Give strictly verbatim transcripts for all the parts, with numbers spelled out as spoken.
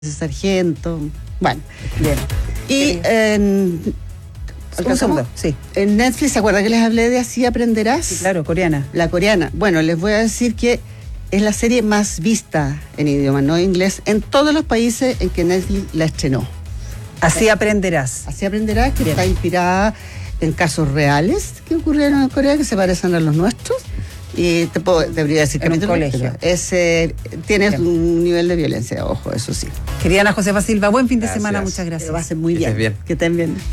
sargento, bueno, bien. Y en, ¿cómo se llama? Sí. En Netflix, ¿se acuerdan que les hablé de Así Aprenderás? Sí, claro, coreana. La coreana. Bueno, les voy a decir que es la serie más vista en idioma no inglés en todos los países en que Netflix la estrenó. Así Aprenderás. Así Aprenderás, que bien. Está inspirada en casos reales que ocurrieron en Corea, que se parecen a los nuestros. Y te puedo, debería decir que en un colegio. Es, eh, tiene bien. Un nivel de violencia, ojo, eso sí. Querida Ana Josefa Silva, buen fin gracias. de semana, muchas gracias. Lo va a hacer muy bien. bien. Que estén bien.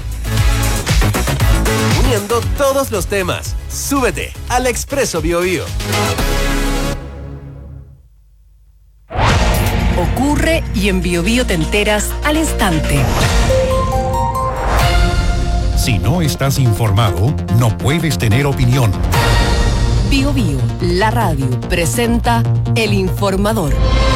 Uniendo todos los temas, súbete al Expreso Bio Bio. Ocurre y en Bio Bio te enteras al instante. Si no estás informado, no puedes tener opinión. Bio Bio, la radio, presenta El Informador.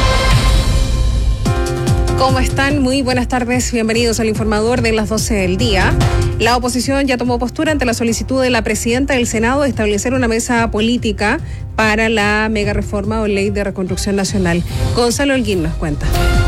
¿Cómo están? Muy buenas tardes, bienvenidos al Informador de las doce del día. La oposición ya tomó postura ante la solicitud de la presidenta del Senado de establecer una mesa política para la mega reforma o ley de reconstrucción nacional. Gonzalo Holguín nos cuenta.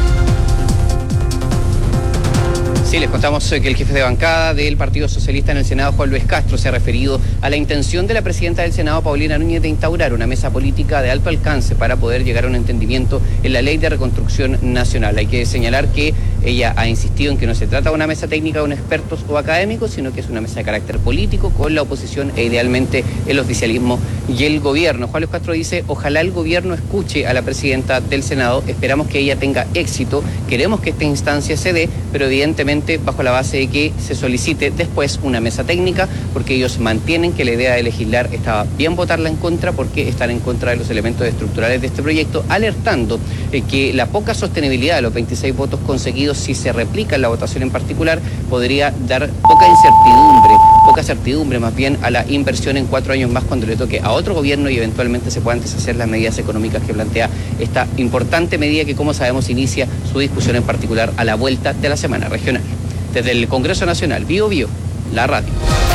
Sí, les contamos que el jefe de bancada del Partido Socialista en el Senado, Juan Luis Castro, se ha referido a la intención de la presidenta del Senado, Paulina Núñez, de instaurar una mesa política de alto alcance para poder llegar a un entendimiento en la ley de reconstrucción nacional. Hay que señalar que ella ha insistido en que no se trata de una mesa técnica de expertos o académicos, sino que es una mesa de carácter político con la oposición e idealmente el oficialismo y el gobierno. Juan Luis Castro dice, ojalá el gobierno escuche a la presidenta del Senado, esperamos que ella tenga éxito, queremos que esta instancia se dé, pero evidentemente bajo la base de que se solicite después una mesa técnica, porque ellos mantienen que la idea de legislar estaba bien votarla en contra, porque están en contra de los elementos estructurales de este proyecto, alertando eh, que la poca sostenibilidad de los veintiséis votos conseguidos, si se replica en la votación en particular, podría dar poca incertidumbre, poca certidumbre más bien a la inversión en cuatro años más cuando le toque a otro gobierno y eventualmente se puedan deshacer las medidas económicas que plantea esta importante medida que, como sabemos, inicia su discusión en particular a la vuelta de la semana regional. Desde el Congreso Nacional, Bio Bio, la radio.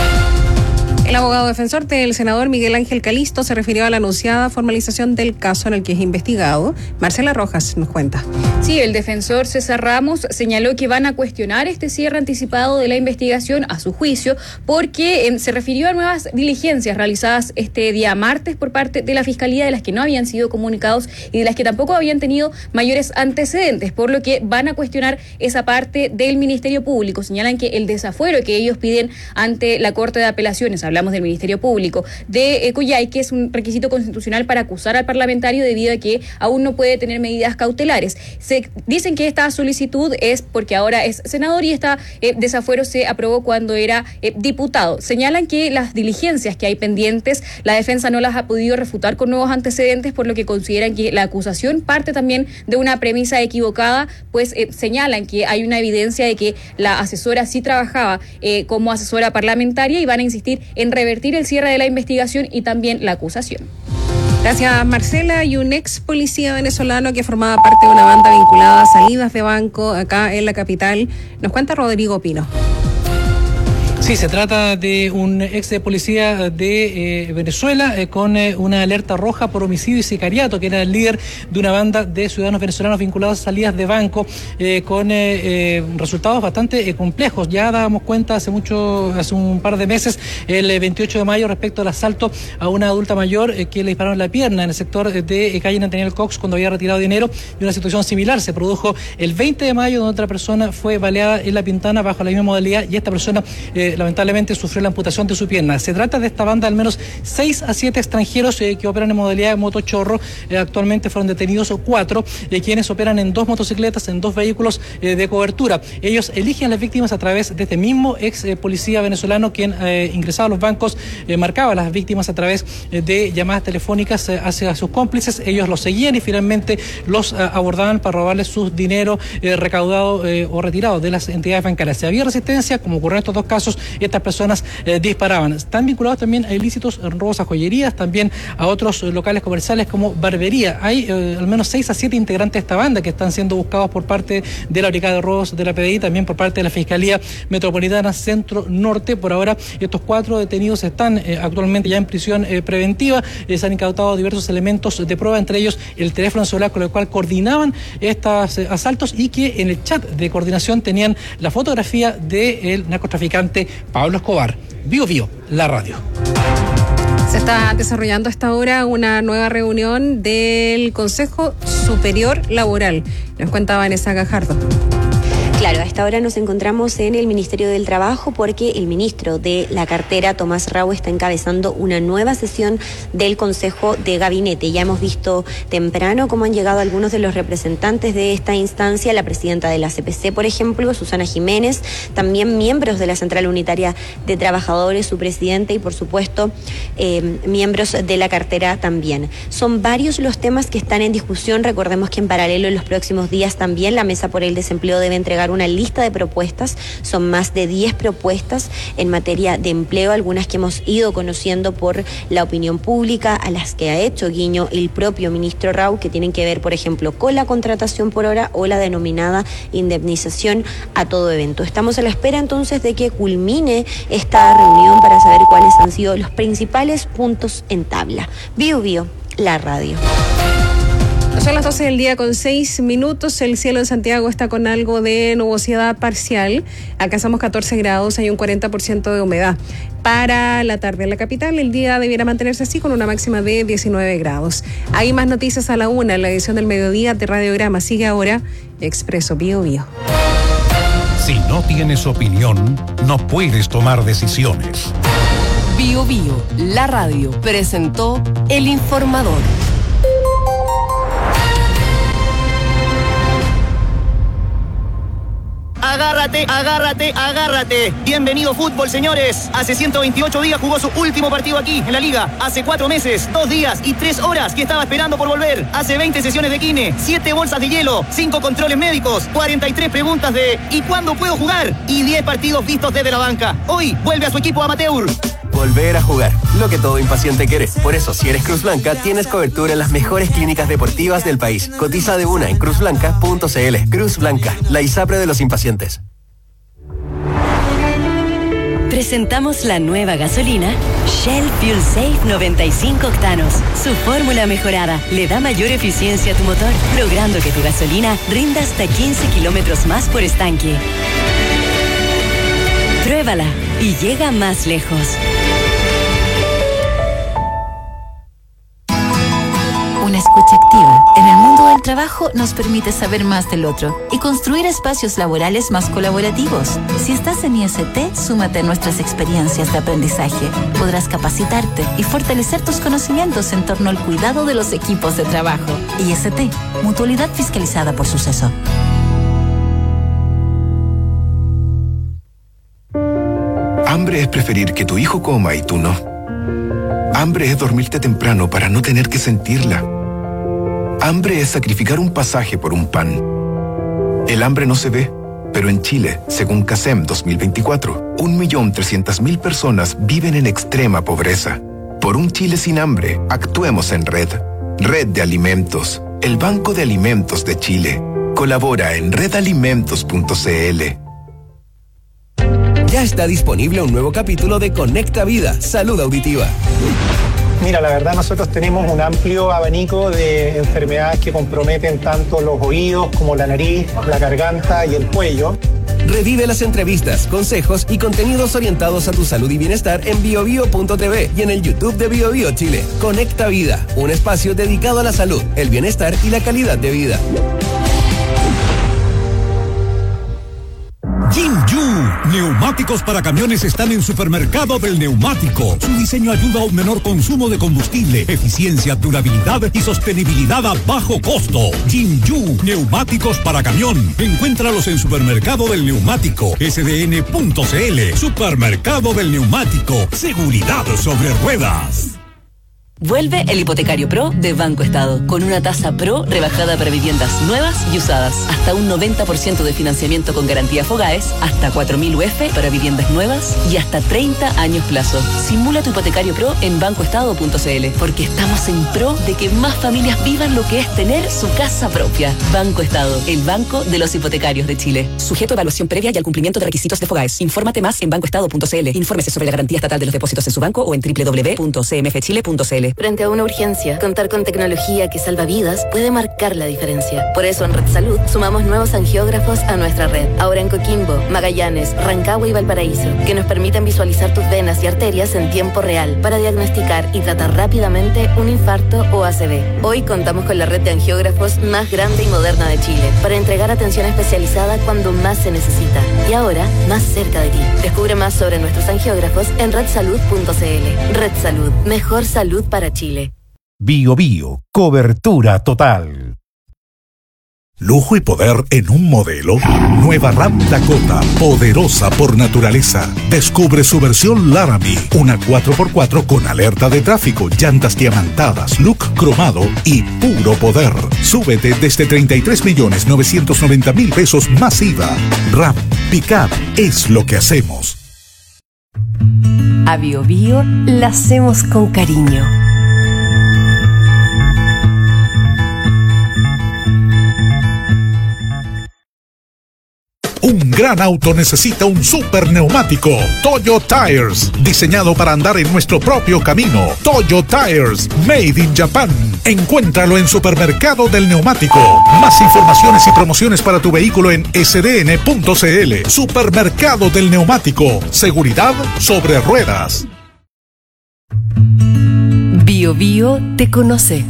El abogado defensor del senador Miguel Ángel Calisto se refirió a la anunciada formalización del caso en el que es investigado. Marcela Rojas nos cuenta. Sí, el defensor César Ramos señaló que van a cuestionar este cierre anticipado de la investigación a su juicio porque eh, se refirió a nuevas diligencias realizadas este día martes por parte de la Fiscalía, de las que no habían sido comunicados y de las que tampoco habían tenido mayores antecedentes, por lo que van a cuestionar esa parte del Ministerio Público. Señalan que el desafuero que ellos piden ante la Corte de Apelaciones, hablamos del Ministerio Público de eh, Cuyay, que es un requisito constitucional para acusar al parlamentario debido a que aún no puede tener medidas cautelares. Se dicen que esta solicitud es porque ahora es senador y este eh, desafuero se aprobó cuando era eh, diputado. Señalan que las diligencias que hay pendientes, la defensa no las ha podido refutar con nuevos antecedentes, por lo que consideran que la acusación parte también de una premisa equivocada, pues eh, señalan que hay una evidencia de que la asesora sí trabajaba eh, como asesora parlamentaria y van a insistir en revertir el cierre de la investigación y también la acusación. Gracias, Marcela. Y un ex policía venezolano que formaba parte de una banda vinculada a salidas de banco acá en la capital, nos cuenta Rodrigo Pino. Sí, se trata de un ex policía de eh, Venezuela eh, con eh, una alerta roja por homicidio y sicariato, que era el líder de una banda de ciudadanos venezolanos vinculados a salidas de banco eh, con eh, eh, resultados bastante eh, complejos. Ya dábamos cuenta hace mucho, hace un par de meses, el eh, veintiocho de mayo, respecto al asalto a una adulta mayor eh, que le dispararon en la pierna en el sector de eh, calle Nathaniel Cox cuando había retirado dinero, y una situación similar se produjo el veinte de mayo, donde otra persona fue baleada en La Pintana bajo la misma modalidad, y esta persona eh, lamentablemente sufrió la amputación de su pierna. Se trata de esta banda de al menos seis a siete extranjeros eh, que operan en modalidad de motochorro. Eh, actualmente fueron detenidos cuatro, eh, quienes operan en dos motocicletas, en dos vehículos eh, de cobertura. Ellos eligen a las víctimas a través de este mismo ex eh, policía venezolano, quien eh, ingresaba a los bancos, eh, marcaba a las víctimas a través eh, de llamadas telefónicas eh, hacia sus cómplices. Ellos los seguían y finalmente los eh, abordaban para robarles su dinero eh, recaudado eh, o retirado de las entidades bancarias. Si había resistencia, como ocurrió en estos dos casos, estas personas eh, disparaban. Están vinculados también a ilícitos en robos a joyerías, también a otros eh, locales comerciales como barbería. Hay eh, al menos seis a siete integrantes de esta banda que están siendo buscados por parte de la Brigada de Robos de la P D I, también por parte de la Fiscalía Metropolitana Centro Norte. Por ahora, estos cuatro detenidos están eh, actualmente ya en prisión eh, preventiva. Eh, se han incautado diversos elementos de prueba, entre ellos el teléfono celular con el cual coordinaban estos eh, asaltos, y que en el chat de coordinación tenían la fotografía del narcotraficante Pablo Escobar. Bio Bio, la radio. Se está desarrollando a esta hora una nueva reunión del Consejo Superior Laboral. Nos cuenta Vanessa Gajardo. Claro, a esta hora nos encontramos en el Ministerio del Trabajo porque el ministro de la cartera, Tomás Rau, está encabezando una nueva sesión del Consejo de Gabinete. Ya hemos visto temprano cómo han llegado algunos de los representantes de esta instancia, la presidenta de la C P C, por ejemplo, Susana Jiménez, también miembros de la Central Unitaria de Trabajadores, su presidente, y por supuesto eh, miembros de la cartera también. Son varios los temas que están en discusión. Recordemos que en paralelo en los próximos días también la Mesa por el Desempleo debe entregar una lista de propuestas. Son más de diez propuestas en materia de empleo, algunas que hemos ido conociendo por la opinión pública, a las que ha hecho guiño el propio ministro Rau, que tienen que ver, por ejemplo, con la contratación por hora o la denominada indemnización a todo evento. Estamos a la espera entonces de que culmine esta reunión para saber cuáles han sido los principales puntos en tabla. Bio Bio, la radio. Son las doce del día con seis minutos. El cielo en Santiago está con algo de nubosidad parcial. Alcanzamos catorce grados, hay un cuarenta por ciento de humedad. Para la tarde en la capital, el día debiera mantenerse así con una máxima de diecinueve grados. Hay más noticias a la una en la edición del mediodía de Radiograma. Sigue ahora Expreso Bio Bio. Si no tienes opinión, no puedes tomar decisiones. Bio Bio, la radio, presentó El Informador. Agárrate, agárrate, agárrate. Bienvenido fútbol, señores. Hace ciento veintiocho días jugó su último partido aquí, en la Liga. Hace cuatro meses, dos días y tres horas que estaba esperando por volver. Hace veinte sesiones de kine, siete bolsas de hielo, cinco controles médicos, cuarenta y tres preguntas de ¿y cuándo puedo jugar? Y diez partidos vistos desde la banca. Hoy vuelve a su equipo amateur. Volver a jugar, lo que todo impaciente quiere. Por eso, si eres Cruz Blanca, tienes cobertura en las mejores clínicas deportivas del país. Cotiza de una en cruz blanca punto c l. Cruz Blanca, la ISAPRE de los impacientes. Presentamos la nueva gasolina Shell Fuel Safe noventa y cinco octanos. Su fórmula mejorada le da mayor eficiencia a tu motor, logrando que tu gasolina rinda hasta quince kilómetros más por estanque. Pruébala y llega más lejos. Una escucha activa en el mundo del trabajo nos permite saber más del otro y construir espacios laborales más colaborativos. Si estás en I S T, súmate a nuestras experiencias de aprendizaje. Podrás capacitarte y fortalecer tus conocimientos en torno al cuidado de los equipos de trabajo. I S T, mutualidad fiscalizada por Suceso. Hambre es preferir que tu hijo coma y tú no. Hambre es dormirte temprano para no tener que sentirla. Hambre es sacrificar un pasaje por un pan. El hambre no se ve, pero en Chile, según CASEM dos mil veinticuatro, un millón trescientas mil personas viven en extrema pobreza. Por un Chile sin hambre, actuemos en Red. Red de Alimentos, el Banco de Alimentos de Chile. Colabora en red alimentos punto c l. Ya está disponible un nuevo capítulo de Conecta Vida, Salud Auditiva. Mira, la verdad nosotros tenemos un amplio abanico de enfermedades que comprometen tanto los oídos como la nariz, la garganta y el cuello. Revive las entrevistas, consejos y contenidos orientados a tu salud y bienestar en bio bio punto t v y en el YouTube de Bio Bio Chile. Conecta Vida, un espacio dedicado a la salud, el bienestar y la calidad de vida. Jinju, neumáticos para camiones están en Supermercado del Neumático. Su diseño ayuda a un menor consumo de combustible, eficiencia, durabilidad y sostenibilidad a bajo costo. Jinju, neumáticos para camión. Encuéntralos en Supermercado del Neumático, s d n punto c l. Supermercado del Neumático, seguridad sobre ruedas. Vuelve el Hipotecario Pro de Banco Estado, con una tasa Pro rebajada para viviendas nuevas y usadas. Hasta un noventa por ciento de financiamiento con garantía Fogaes, hasta cuatro mil U F para viviendas nuevas y hasta treinta años plazo. Simula tu Hipotecario Pro en banco estado punto c l, porque estamos en pro de que más familias vivan lo que es tener su casa propia. Banco Estado, el banco de los hipotecarios de Chile. Sujeto a evaluación previa y al cumplimiento de requisitos de Fogaes. Infórmate más en banco estado punto c l. Infórmese sobre la garantía estatal de los depósitos en su banco o en doble u doble u doble u punto c m f chile punto c l. Frente a una urgencia, contar con tecnología que salva vidas puede marcar la diferencia. Por eso en Red Salud sumamos nuevos angiógrafos a nuestra red. Ahora en Coquimbo, Magallanes, Rancagua y Valparaíso, que nos permiten visualizar tus venas y arterias en tiempo real para diagnosticar y tratar rápidamente un infarto o A C V. Hoy contamos con la red de angiógrafos más grande y moderna de Chile para entregar atención especializada cuando más se necesita. Y ahora, más cerca de ti. Descubre más sobre nuestros angiógrafos en red salud punto c l. Red Salud, mejor salud para Chile. Bio Bio, cobertura total. Lujo y poder en un modelo. Nueva RAM Dakota, poderosa por naturaleza. Descubre su versión Laramie, una cuatro por cuatro con alerta de tráfico, llantas diamantadas, look cromado y puro poder. Súbete desde treinta y tres millones novecientos noventa mil pesos más I V A. RAM Pickup es lo que hacemos. A Bio Bio la hacemos con cariño. Un gran auto necesita un super neumático. Toyo Tires, diseñado para andar en nuestro propio camino. Toyo Tires, made in Japan. Encuéntralo en Supermercado del Neumático. Más informaciones y promociones para tu vehículo en s d n punto c l. Supermercado del Neumático. Seguridad sobre ruedas. Bio Bio te conoce.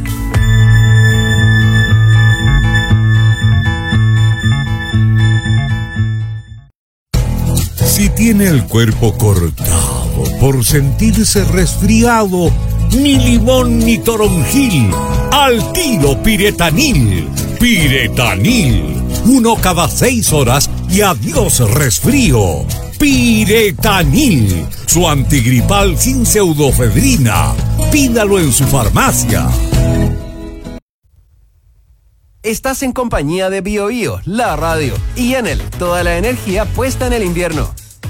Si tiene el cuerpo cortado por sentirse resfriado, ni limón ni toronjil, al tiro Piretanil. Piretanil, uno cada seis horas y adiós resfrío. Piretanil, su antigripal sin pseudofedrina. Pídalo en su farmacia. Estás en compañía de Bio Bio, la radio, y Enel, toda la energía puesta en el invierno.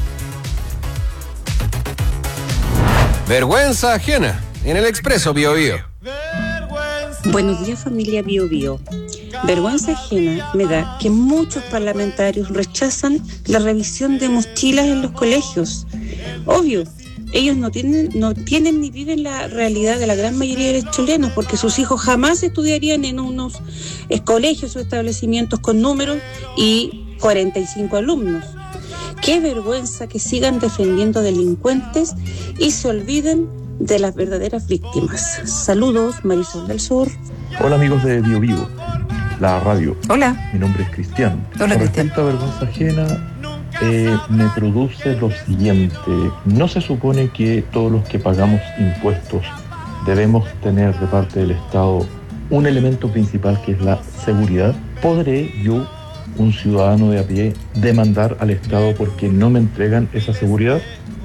Vergüenza ajena en el Expreso Bio Bio. Buenos días, familia Bio Bio. Vergüenza ajena me da que muchos parlamentarios rechazan la revisión de mochilas en los colegios. Obvio, ellos no tienen, no tienen ni viven la realidad de la gran mayoría de los chilenos, porque sus hijos jamás estudiarían en unos eh, colegios o establecimientos con números y cuarenta y cinco alumnos. Qué vergüenza que sigan defendiendo delincuentes y se olviden de las verdaderas víctimas. Saludos, Marisol del Sur. Hola amigos de Bio Bio, la radio. Hola. Mi nombre es Cristian. Hola, Con Cristian. respecto a vergüenza ajena, eh, me produce lo siguiente. ¿No se supone que todos los que pagamos impuestos debemos tener de parte del Estado un elemento principal que es la seguridad? ¿Podré yo, un ciudadano de a pie, demandar al Estado porque no me entregan esa seguridad?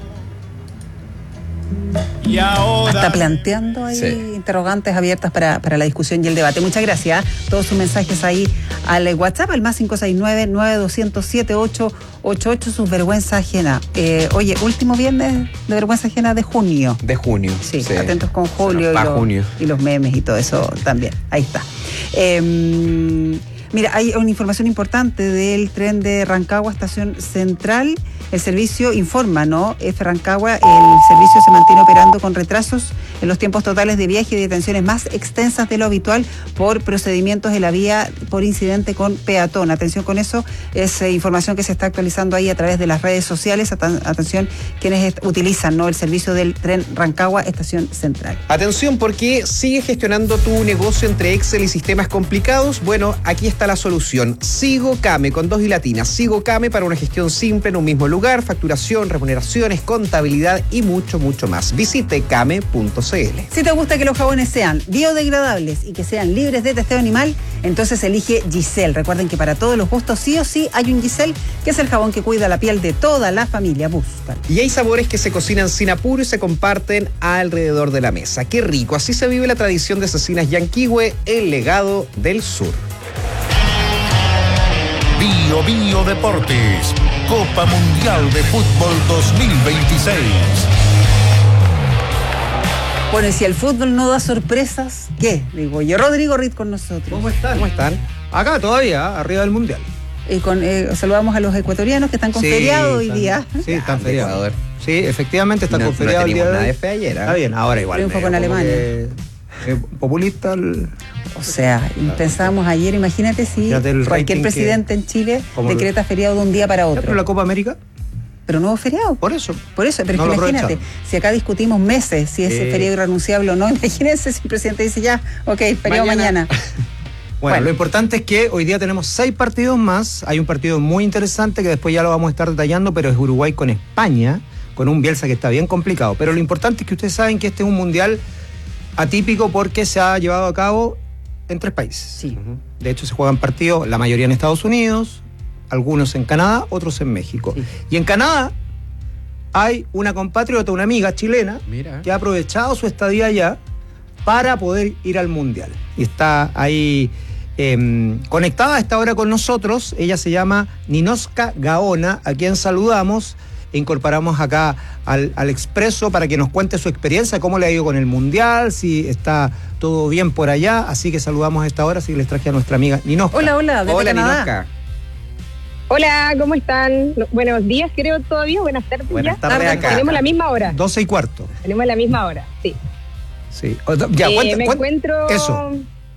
Y ahora... Está planteando ahí sí. interrogantes abiertas para, para la discusión y el debate. Muchas gracias. Todos sus mensajes ahí al WhatsApp, al más cinco seis nueve, nueve dos cero cero, siete ocho ocho ocho, sus vergüenza ajena. Eh, oye, último viernes de vergüenza ajena de junio. De junio. Sí, sí. atentos con Julio y, lo, junio y los memes y todo eso también. Ahí está. Eh, Mira, hay una información importante del tren de Rancagua, Estación Central. El servicio informa, ¿no? F. Rancagua, el servicio se mantiene operando con retrasos en los tiempos totales de viaje y detenciones más extensas de lo habitual por procedimientos de la vía por incidente con peatón. Atención con eso, es eh, información que se está actualizando ahí a través de las redes sociales. Atención quienes utilizan, ¿no?, el servicio del tren Rancagua, Estación Central. Atención, porque sigue gestionando tu negocio entre Excel y sistemas complicados. Bueno, aquí está está la solución. SigoCame, con dos i latinas. SigoCame para una gestión simple en un mismo lugar, facturación, remuneraciones, contabilidad y mucho, mucho más. Visite came punto c l. Si te gusta que los jabones sean biodegradables y que sean libres de testeo animal, entonces elige Giselle. Recuerden que para todos los gustos sí o sí hay un Giselle, que es el jabón que cuida la piel de toda la familia. Buscan. Y hay sabores que se cocinan sin apuro y se comparten alrededor de la mesa. ¡Qué rico! Así se vive la tradición de Cecinas Yanquihue, el legado del sur. Bio Bio Deportes, Copa Mundial de Fútbol dos mil veintiséis. Bueno, y si el fútbol no da sorpresas, ¿qué? Digo yo, Rodrigo Ritt con nosotros. ¿Cómo están? ¿Cómo están? Acá todavía, arriba del Mundial. Y con, eh, saludamos a los ecuatorianos que están con sí, feriado hoy están, día. Sí, están feriados. Sí, efectivamente están no, con feriado no el día de nada hoy. de fe ayer, ¿eh? Está bien, ahora igual. Triunfo con Alemania. Que, eh, populista. El, o sea, pensábamos ayer, imagínate si cualquier presidente en Chile decreta feriado de un día para otro. ¿Pero la Copa América? Pero no hubo feriado. Por eso. Por eso, pero no es que imagínate, si acá discutimos meses si ese eh. feriado irrenunciable o no, imagínense si el presidente dice ya, ok, feriado mañana. mañana. Bueno, bueno, lo importante es que hoy día tenemos seis partidos más. Hay un partido muy interesante que después ya lo vamos a estar detallando, pero es Uruguay con España, con un Bielsa que está bien complicado. Pero lo importante es que ustedes saben que este es un mundial atípico porque se ha llevado a cabo en tres países. Sí. De hecho, se juegan partidos, la mayoría en Estados Unidos, algunos en Canadá, otros en México. Sí. Y en Canadá hay una compatriota, una amiga chilena, Mira. que ha aprovechado su estadía allá para poder ir al mundial. Y está ahí eh, conectada a esta hora con nosotros. Ella se llama Ninoska Gaona, a quien saludamos e incorporamos acá al, al Expreso para que nos cuente su experiencia, cómo le ha ido con el mundial, si está todo bien por allá. Así que saludamos a esta hora, así que les traje a nuestra amiga Ninoska. Hola, hola, desde Hola, Canadá. Ninoska. Hola, ¿cómo están? Buenos días, creo todavía. Buenas tardes. Buenas ya. tardes acá. Tenemos la misma hora. doce y cuarto. Tenemos la misma hora, sí. Sí. Ya, eh, cuenta, me cuenta, encuentro... Eso.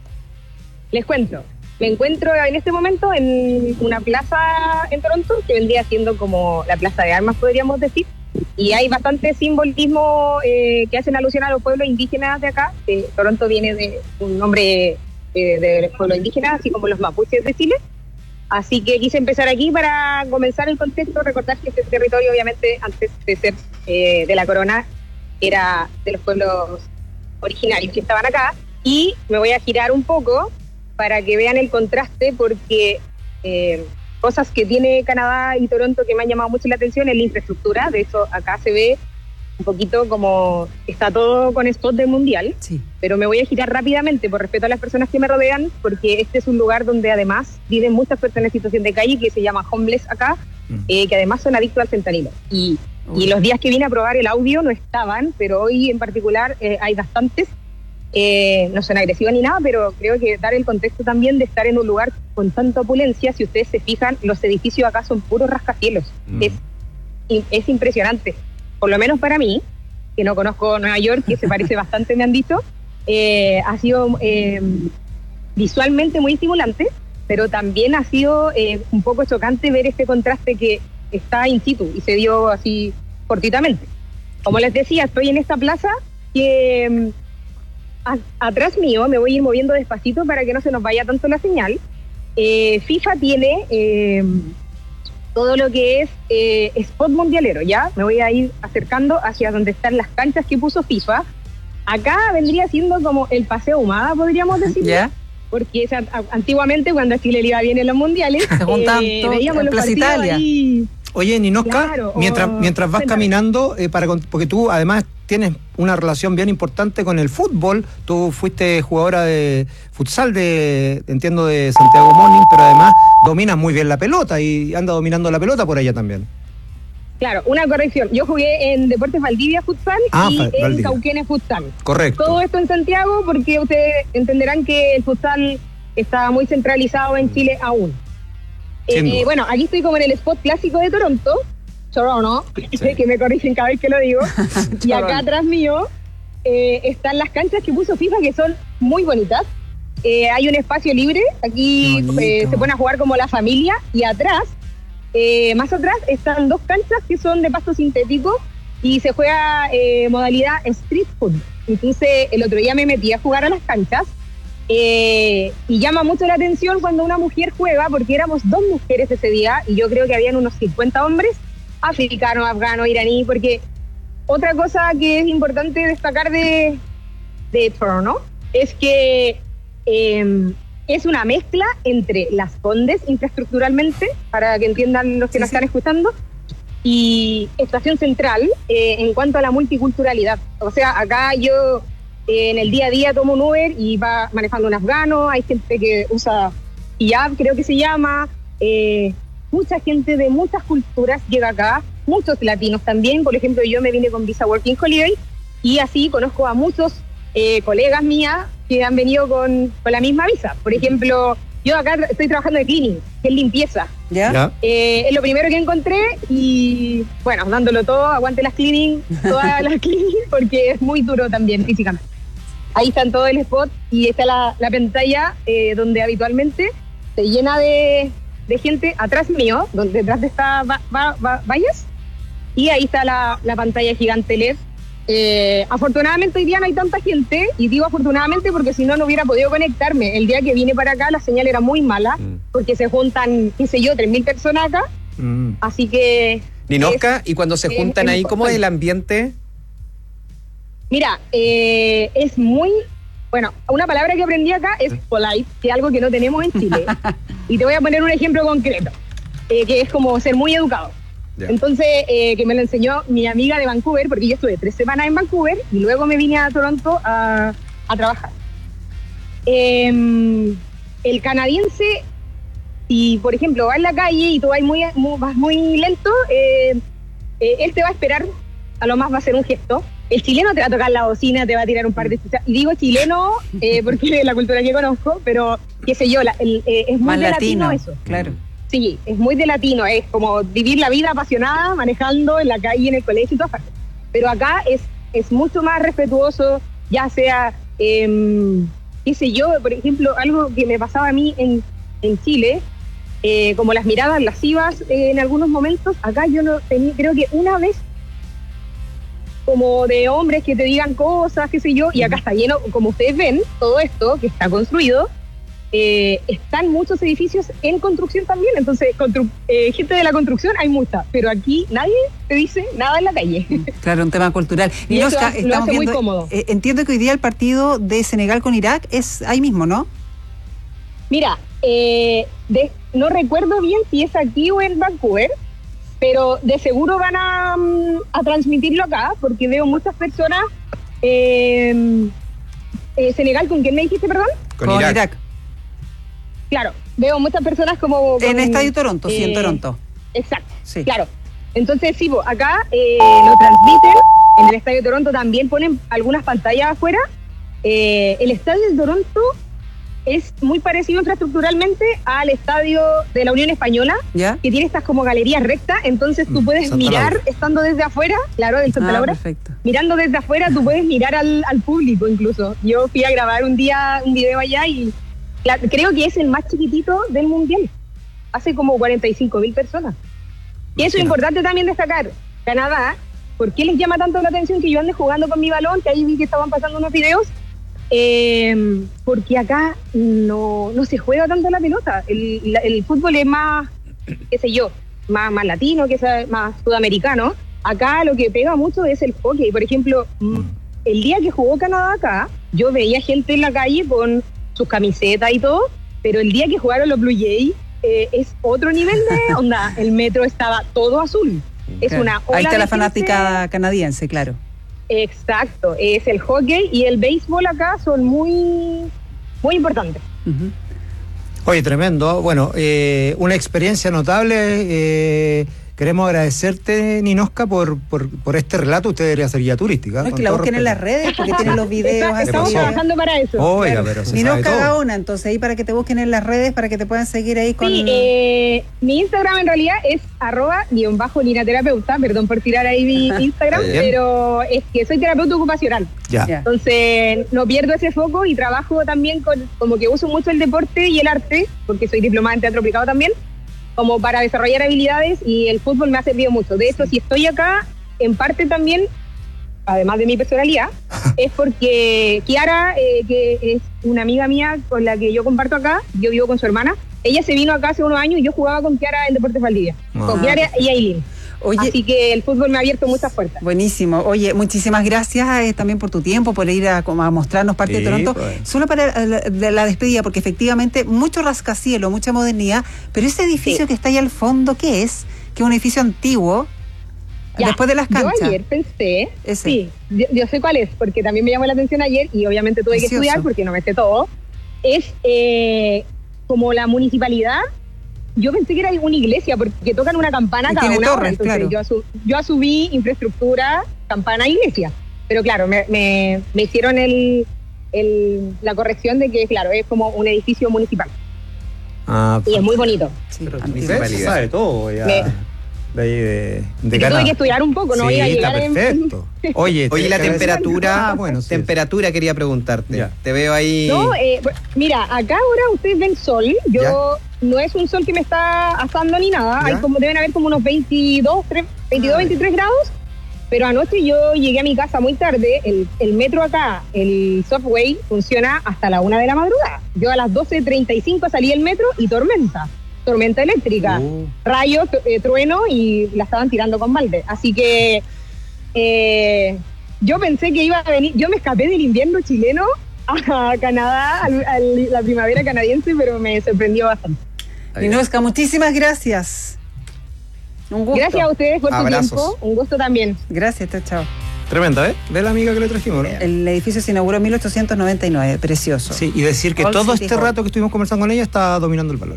Les cuento. Me encuentro en este momento en una plaza en Toronto, que vendría siendo como la plaza de armas, podríamos decir. Y hay bastante simbolismo eh, que hacen alusión a los pueblos indígenas de acá. Eh, Toronto viene de un nombre eh, de pueblos indígenas, así como los mapuches de Chile. Así que quise empezar aquí para comenzar el contexto, recordar que este territorio, obviamente, antes de ser eh, de la corona, era de los pueblos originarios que estaban acá. Y me voy a girar un poco para que vean el contraste, porque eh, cosas que tiene Canadá y Toronto que me han llamado mucho la atención es la infraestructura. De hecho, acá se ve un poquito como está todo con spot del mundial, sí. Pero me voy a girar rápidamente por respeto a las personas que me rodean, porque este es un lugar donde además viven muchas personas en situación de calle, que se llama homeless acá, mm. eh, que además son adictos al fentanilo. Y, y los días que vine a probar el audio no estaban, pero hoy en particular eh, hay bastantes. Eh, no son agresivos ni nada, pero creo que dar el contexto también de estar en un lugar con tanta opulencia. Si ustedes se fijan, los edificios acá son puros rascacielos. Mm. Es, es impresionante. Por lo menos para mí, que no conozco Nueva York, que se parece bastante, me han dicho, eh, ha sido eh, visualmente muy estimulante, pero también ha sido eh, un poco chocante ver este contraste que está in situ y se dio así cortitamente. Como les decía, estoy en esta plaza que a, atrás mío, me voy a ir moviendo despacito para que no se nos vaya tanto la señal. Eh, FIFA tiene... Eh, todo lo que es eh, spot mundialero, ¿ya? Me voy a ir acercando hacia donde están las canchas que puso FIFA. Acá vendría siendo como el Paseo Humada, podríamos decir. ¿Ya? Porque esa, antiguamente, cuando a Chile le iba bien en los mundiales, se juntaban eh, todos veíamos en los Plaza partidos Italia. ahí. Oye, Ninoska, Claro, mientras, o- mientras vas cuéntame. caminando, eh, para, con- porque tú además tienes una relación bien importante con el fútbol. Tú fuiste jugadora de futsal, de entiendo, de Santiago Morning, pero además dominas muy bien la pelota y anda dominando la pelota por allá también. Claro, una corrección. Yo jugué en Deportes Valdivia Futsal Ah, y Fa- en Valdivia. Cauquenes Futsal. Correcto. Todo esto en Santiago, porque ustedes entenderán que el futsal está muy centralizado en Chile aún. Sin Eh, duda. bueno, aquí estoy como en el spot clásico de Toronto, Toronto, que me corrigen cada vez que lo digo. Y acá atrás mío eh, están las canchas que puso FIFA, que son muy bonitas. Eh, hay un espacio libre, aquí eh, se pone a jugar como la familia, y atrás, eh, más atrás, están dos canchas que son de pasto sintético y se juega eh, modalidad street football. Entonces, el otro día me metí a jugar a las canchas. Eh, y llama mucho la atención cuando una mujer juega, porque éramos dos mujeres ese día y yo creo que habían unos cincuenta hombres, africanos, afganos, iraní, porque otra cosa que es importante destacar de, de Toronto es que eh, es una mezcla entre Las Condes infraestructuralmente, para que entiendan los que sí, nos sí. están escuchando, y Estación Central eh, en cuanto a la multiculturalidad. O sea, acá yo eh, en el día a día tomo un Uber y va manejando un afgano, hay gente que usa hijab, creo que se llama, eh, mucha gente de muchas culturas llega acá, muchos latinos también. Por ejemplo, yo me vine con Visa Working Holiday y así conozco a muchos eh, colegas mías que han venido con, con la misma visa. Por ejemplo, yo acá estoy trabajando de cleaning, que es limpieza. ¿Ya? ¿Ya? Eh, es lo primero que encontré y, bueno, dándolo todo, aguante las cleaning, todas las cleaning, porque es muy duro también físicamente. Ahí está todo el spot y está la, la pantalla eh, donde habitualmente se llena de, de gente atrás mío, donde detrás de estas va, va, va, vallas, y ahí está la, la pantalla gigante L E D. Eh, afortunadamente hoy día no hay tanta gente, y digo afortunadamente porque si no, no hubiera podido conectarme. El día que vine para acá la señal era muy mala, mm. porque se juntan, qué sé yo, tres mil personas acá, mm. así que... Ninoska, es, y cuando se juntan es, ahí, ¿cómo es el ambiente? Mira, eh, es muy... Bueno, una palabra que aprendí acá es polite, que es algo que no tenemos en Chile. Y te voy a poner un ejemplo concreto, eh, que es como ser muy educado. Yeah. Entonces, eh, que me lo enseñó mi amiga de Vancouver, porque yo estuve tres semanas en Vancouver y luego me vine a Toronto a, a trabajar. Eh, el canadiense, si por ejemplo vas en la calle y tú vas muy, muy, vas muy lento, eh, eh, él te va a esperar, a lo más va a hacer un gesto. El chileno te va a tocar la bocina, te va a tirar un par de... Y digo chileno eh, porque es la cultura que conozco, pero qué sé yo, la, el, eh, es muy más de latino, latino eso. Claro. Sí, es muy de latino, es como vivir la vida apasionada, manejando en la calle, en el colegio y todas partes. Pero acá es, es mucho más respetuoso, ya sea, eh, qué sé yo, por ejemplo, algo que me pasaba a mí en, en Chile, eh, como las miradas lascivas eh, en algunos momentos, acá yo no tenía, creo que una vez, como de hombres que te digan cosas, qué sé yo, y acá está lleno, como ustedes ven, todo esto que está construido, Eh, están muchos edificios en construcción también, entonces constru- eh, gente de la construcción hay mucha, pero aquí nadie te dice nada en la calle. Claro, un tema cultural. Y y eso Oscar, lo hace viendo, muy cómodo. Eh, entiendo que hoy día el partido de Senegal con Irak es ahí mismo, ¿no? Mira, eh, de, no recuerdo bien si es aquí o en Vancouver, pero de seguro van a, a transmitirlo acá, porque veo muchas personas. Eh, eh, Senegal, ¿con quién me dijiste, perdón? Con, con Irak. Irak. Claro, veo muchas personas como... En con, Estadio Toronto, eh, sí, en Toronto. Exacto, sí. Claro. Entonces, sí, acá eh, lo transmiten, en el Estadio Toronto también ponen algunas pantallas afuera. Eh, el Estadio de Toronto es muy parecido infraestructuralmente al Estadio de la Unión Española, ¿ya? Que tiene estas como galerías rectas, entonces tú puedes Santa mirar, Laura. Estando desde afuera, claro, del Santa ah, Laura, perfecto. Mirando desde afuera tú puedes mirar al, al público incluso. Yo fui a grabar un día un video allá y... creo que es el más chiquitito del mundial. Hace como cuarenta y cinco mil personas. Y eso es importante también destacar. Canadá, ¿por qué les llama tanto la atención que yo ande jugando con mi balón? Que ahí vi que estaban pasando unos videos. Eh, porque acá no, no se juega tanto la pelota. El, la, el fútbol es más, qué sé yo, más, más latino, que es más sudamericano. Acá lo que pega mucho es el hockey. Por ejemplo, el día que jugó Canadá acá, yo veía gente en la calle con sus camisetas y todo, pero el día que jugaron los Blue Jays eh, es otro nivel de onda. El metro estaba todo azul. Es claro. una ola Ahí está de la gente. fanática canadiense, claro. Exacto, es el hockey y el béisbol acá son muy, muy importantes. Uh-huh. Oye, tremendo. Bueno, eh, una experiencia notable. Eh, queremos agradecerte, Ninoska, por, por, por este relato. Usted debería ser guía turística. No, es que la busquen en las redes, porque tienen los videos. Está, estamos trabajando para eso. Oiga, claro. Pero se Ninoska Gaona, entonces ahí para que te busquen en las redes, para que te puedan seguir ahí con... Sí, eh, mi Instagram en realidad es arroba guión bajo linaterapeuta, perdón por tirar ahí mi Instagram, pero es que soy terapeuta ocupacional. Ya. Entonces no pierdo ese foco y trabajo también con, como que uso mucho el deporte y el arte, porque soy diplomada en teatro aplicado también, como para desarrollar habilidades, y el fútbol me ha servido mucho. De hecho, si estoy acá, en parte también, además de mi personalidad, es porque Kiara, eh, que es una amiga mía con la que yo comparto acá, yo vivo con su hermana, ella se vino acá hace unos años y yo jugaba con Kiara en Deportes Valdivia, ah, con Kiara y Aileen. Oye, así que el fútbol me ha abierto muchas puertas. Buenísimo. Oye, muchísimas gracias eh, también por tu tiempo, por ir a, a mostrarnos parte sí, de Toronto. Pues. Solo para la, la, la despedida, porque efectivamente mucho rascacielos, mucha modernidad, pero ese edificio sí. que está ahí al fondo, ¿qué es? Que es un edificio antiguo, ya, después de las canchas. Yo ayer pensé, ese. sí, yo, yo sé cuál es, porque también me llamó la atención ayer y obviamente tuve Precioso. que estudiar porque no me sé todo. Es eh, como la municipalidad. Yo pensé que era una iglesia porque tocan una campana y cada una hora. Entonces claro. yo, asu- yo asumí infraestructura, campana, iglesia. Pero claro, me, me, me hicieron el, el, la corrección de que, claro, es como un edificio municipal. Ah, y es muy bonito. Sí, pero municipalidad sabe todo ya. Me, de ahí de, de yo tuve que estudiar un poco, no sí, voy a llegar está perfecto. en... Oye, Oye, la temperatura, ah, bueno, sí, temperatura quería preguntarte. Ya. Te veo ahí. No, eh, mira, acá ahora ustedes ven sol. Yo ¿Ya? no es un sol que me está asando ni nada. ¿Ya? Hay como deben haber como unos veintidós, veintitrés grados. Pero anoche yo llegué a mi casa muy tarde. El, el metro acá, el subway, funciona hasta la una de la madrugada. Yo a las doce treinta y cinco salí del metro y tormenta. Tormenta eléctrica, uh. rayos, eh, trueno y la estaban tirando con balde. Así que eh, yo pensé que iba a venir, yo me escapé del invierno chileno a Canadá, a, a la primavera canadiense, pero me sorprendió bastante. Ninochka, muchísimas gracias. Un gusto. Gracias a ustedes por Abrazos. tu tiempo, un gusto también. Gracias, chao, chao. Tremenda, ¿eh? Ve la amiga que le trajimos, ¿no? El edificio se inauguró en mil ochocientos noventa y nueve, precioso. Sí, y decir que All todo City este Hall. rato que estuvimos conversando con ella está dominando el balón.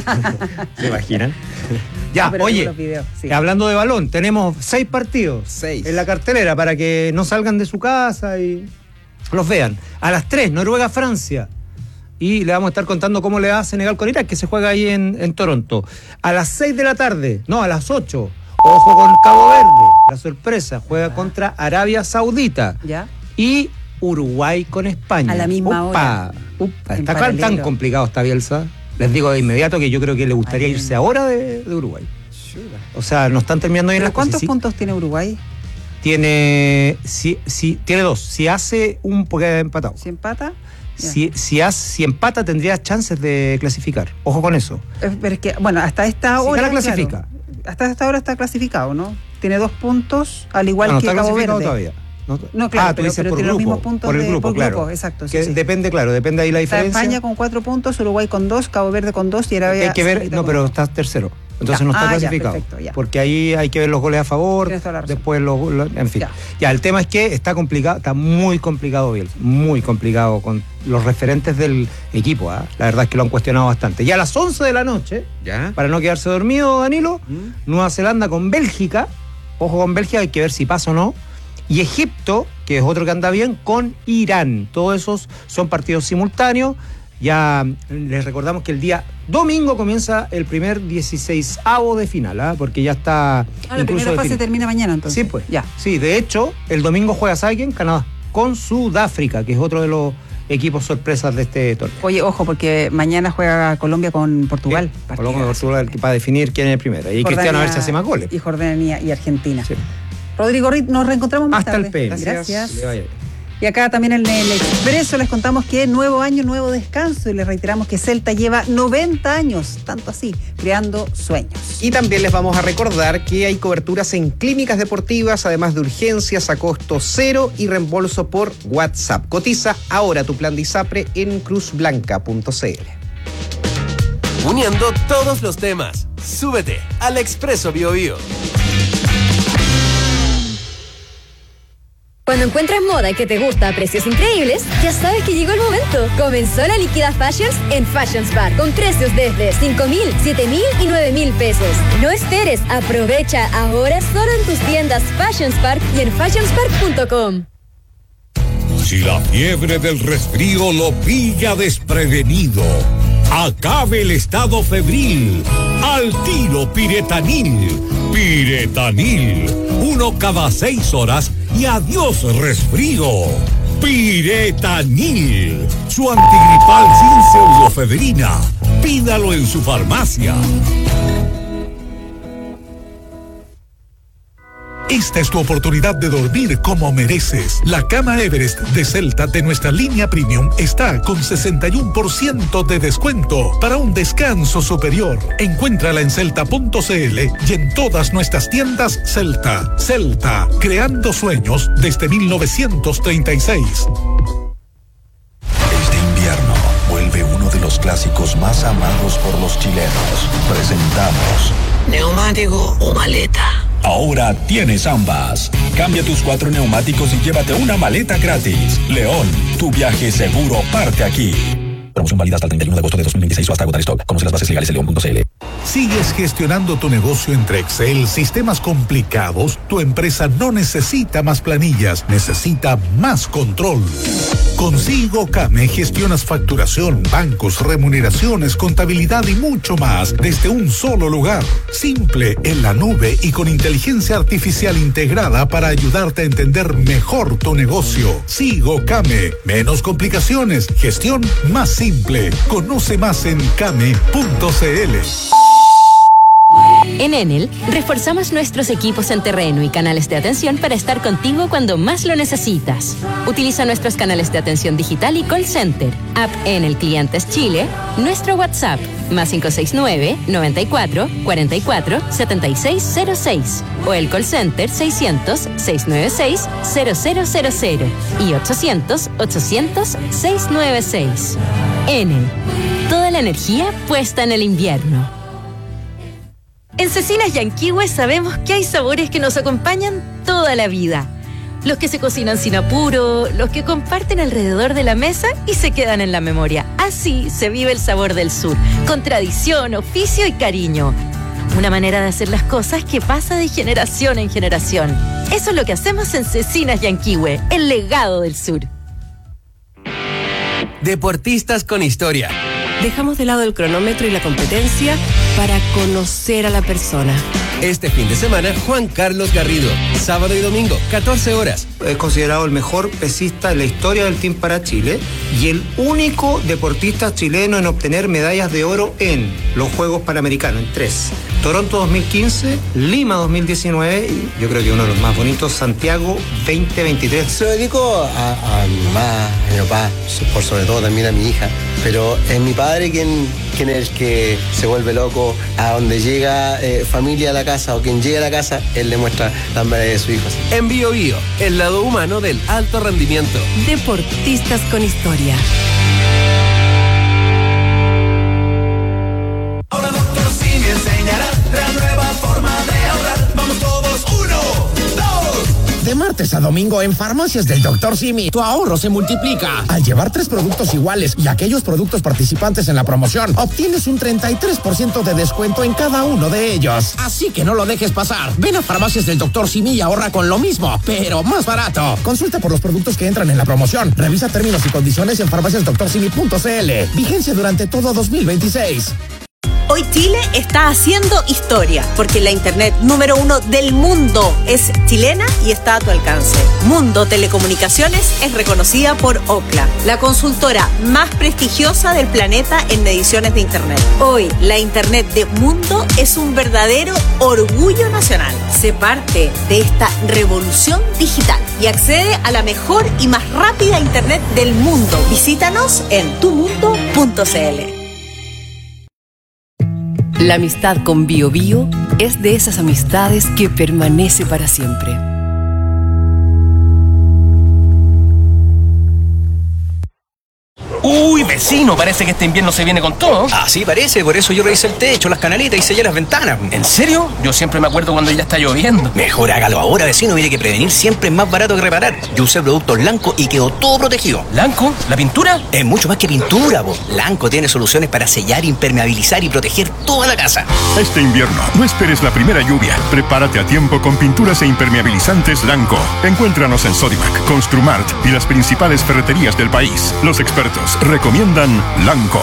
¿Se imaginan? Ya, no, oye, videos, sí. hablando de balón, tenemos seis partidos seis. en la cartelera para que no salgan de su casa y los vean. A las tres, Noruega-Francia. Y le vamos a estar contando cómo le va a Senegal con Irak, que se juega ahí en, en Toronto. A las seis de la tarde, no, a las ocho. Ojo con Cabo Verde, la sorpresa, juega ah. contra Arabia Saudita. ¿Ya? Y Uruguay con España. A la misma Upa, hora. Upa, está acá tan complicado está Bielsa. Les digo de inmediato que yo creo que le gustaría Ay, irse ahora de, de Uruguay. O sea, no están terminando bien las cosas. ¿Cuántos puntos tiene Uruguay? Tiene, si, si, tiene dos. Si hace un, porque ha empatado. ¿Si empata? Si, si, hace, si empata tendría chances de clasificar. Ojo con eso. Pero es que, bueno, hasta esta hora. Si la clasifica. Claro, hasta esta hora está clasificado, ¿no? Tiene dos puntos, al igual no, no que está Cabo Verde. Todavía. No, no, claro, ah, pero, pero tiene grupo, los mismos puntos por el de, grupo, por claro. grupo, exacto. Sí, que sí. Depende, claro, depende ahí la diferencia. Está España con cuatro puntos, Uruguay con dos, Cabo Verde con dos y Arabia. Hay que ver, no, pero está tercero. Entonces ya. no está ah, clasificado. Ya, perfecto, ya. Porque ahí hay que ver los goles a favor, después los, los en fin. Ya. ya, el tema es que está complicado, está muy complicado Bielsa, muy complicado con los referentes del equipo, ¿eh? La verdad es que lo han cuestionado bastante. Y a las once de la noche, ¿Ya? para no quedarse dormido, Danilo, ¿Mm? Nueva Zelanda con Bélgica, ojo con Bélgica, hay que ver si pasa o no. Y Egipto, que es otro que anda bien, con Irán. Todos esos son partidos simultáneos. Ya les recordamos que el día domingo comienza el primer dieciseisavo de final, ¿eh? Porque ya está. Ah, la primera fase termina mañana entonces. Sí, pues. Ya. Sí, de hecho, el domingo juega, ¿sabe quién? Canadá. Con Sudáfrica, que es otro de los equipos sorpresas de este torneo. Oye, ojo, porque mañana juega Colombia con Portugal. Sí, Colombia con Portugal para definir quién es el primero. Y Jordania, Cristiano a ver si hace más goles. Y Jordania y Argentina. Sí. Rodrigo Ritt, nos reencontramos más Hasta tarde. Hasta el P M. Gracias. Gracias. Y acá también en el Expreso les contamos que nuevo año, nuevo descanso, y les reiteramos que Celta lleva noventa años, tanto así, creando sueños. Y también les vamos a recordar que hay coberturas en clínicas deportivas, además de urgencias a costo cero y reembolso por WhatsApp. Cotiza ahora tu plan de ISAPRE en cruz blanca punto c l. Uniendo todos los temas, súbete al Expreso Bio Bio. Cuando encuentras moda que te gusta a precios increíbles, ya sabes que llegó el momento. Comenzó la Liquida Fashions en Fashions Park, con precios desde cinco mil, siete mil y nueve mil pesos. No esperes, aprovecha ahora solo en tus tiendas Fashions Park y en fashions park punto com. Si la fiebre del resfrío lo pilla desprevenido, acabe el estado febril. Al tiro Piretanil. Piretanil. Uno cada seis horas y adiós resfrío. Piretanil. Su antigripal sin pseudofedrina. Pídalo en su farmacia. Esta es tu oportunidad de dormir como mereces. La cama Everest de Celta de nuestra línea Premium está con sesenta y uno por ciento de descuento para un descanso superior. Encuéntrala en celta punto c l y en todas nuestras tiendas Celta. Celta, creando sueños desde mil novecientos treinta y seis. Este invierno vuelve uno de los clásicos más amados por los chilenos. Presentamos ¿neumático o maleta? Ahora tienes ambas. Cambia tus cuatro neumáticos y llévate una maleta gratis. León, tu viaje seguro parte aquí. Promoción válida hasta el treinta y uno de agosto de dos mil veintiséis o hasta agotar stock. Conoce las bases legales en león punto c l. ¿Sigues gestionando tu negocio entre Excel, sistemas complicados? Tu empresa no necesita más planillas, necesita más control. Con Sigo Came gestionas facturación, bancos, remuneraciones, contabilidad y mucho más desde un solo lugar. Simple, en la nube y con inteligencia artificial integrada para ayudarte a entender mejor tu negocio. Sigo Came. Menos complicaciones, gestión más simple. Conoce más en came punto c l. En Enel, reforzamos nuestros equipos en terreno y canales de atención para estar contigo cuando más lo necesitas. Utiliza nuestros canales de atención digital y call center, app Enel Clientes Chile, nuestro WhatsApp, más cinco seis nueve, noventa y cuatro, cuarenta y cuatro, setenta y seis cero seis, o el call center seiscientos, seiscientos noventa y seis, cero cero cero cero y ochocientos, ochocientos, seiscientos noventa y seis. Enel, toda la energía puesta en el invierno. En Cecinas Yanquihue sabemos que hay sabores que nos acompañan toda la vida. Los que se cocinan sin apuro, los que comparten alrededor de la mesa y se quedan en la memoria. Así se vive el sabor del sur, con tradición, oficio y cariño. Una manera de hacer las cosas que pasa de generación en generación. Eso es lo que hacemos en Cecinas Yanquihue, el legado del sur. Deportistas con historia. Dejamos de lado el cronómetro y la competencia para conocer a la persona. Este fin de semana, Juan Carlos Garrido. Sábado y domingo, catorce horas. Es considerado el mejor pesista en la historia del Team para Chile y el único deportista chileno en obtener medallas de oro en los Juegos Panamericanos, en tres. Toronto dos mil quince, Lima dos mil diecinueve y yo creo que uno de los más bonitos, Santiago veinte veintitrés. Se lo dedico a, a mi mamá, a mi papá, por sobre todo también a mi hija. Pero es mi padre quien, quien es el que se vuelve loco. A donde llega eh, familia a la casa o quien llega a la casa, él le muestra las medallas de su hijo. En Bio Bio, el lado humano del alto rendimiento. Deportistas con historia. Ahora doctor Simi enseñará la nueva forma de ahorrar. Vamos todos, uno, dos. De martes a domingo en Farmacias del doctor Simi, tu ahorro se multiplica. Al llevar tres productos iguales y aquellos productos participantes en la promoción, obtienes un treinta y tres por ciento de descuento en cada uno de ellos. Así que no lo dejes pasar. Ven a Farmacias del doctor Simi y ahorra con lo mismo, pero más barato. Consulta por los productos que entran en la promoción. Revisa términos y condiciones en farmacias doctor simi punto c l. Vigencia durante todo dos mil veintiséis. Hoy Chile está haciendo historia, porque la internet número uno del mundo es chilena y está a tu alcance. Mundo Telecomunicaciones es reconocida por Ookla, la consultora más prestigiosa del planeta en mediciones de internet. Hoy, la internet de Mundo es un verdadero orgullo nacional. Sé parte de esta revolución digital y accede a la mejor y más rápida internet del mundo. Visítanos en tu mundo punto c l. La amistad con Bio Bio es de esas amistades que permanece para siempre. Uy, vecino, parece que este invierno se viene con todo. Así parece, por eso yo revisé el techo, las canaletas y sellé las ventanas. ¿En serio? Yo siempre me acuerdo cuando ya está lloviendo. Mejor hágalo ahora, vecino, mire que prevenir siempre es más barato que reparar. Yo usé productos Lanco y quedó todo protegido. ¿Lanco? ¿La pintura? Es mucho más que pintura, po. Lanco tiene soluciones para sellar, impermeabilizar y proteger toda la casa. Este invierno, no esperes la primera lluvia. Prepárate a tiempo con pinturas e impermeabilizantes Lanco. Encuéntranos en Sodimac, Construmart y las principales ferreterías del país. Los expertos recomiendan Lanco.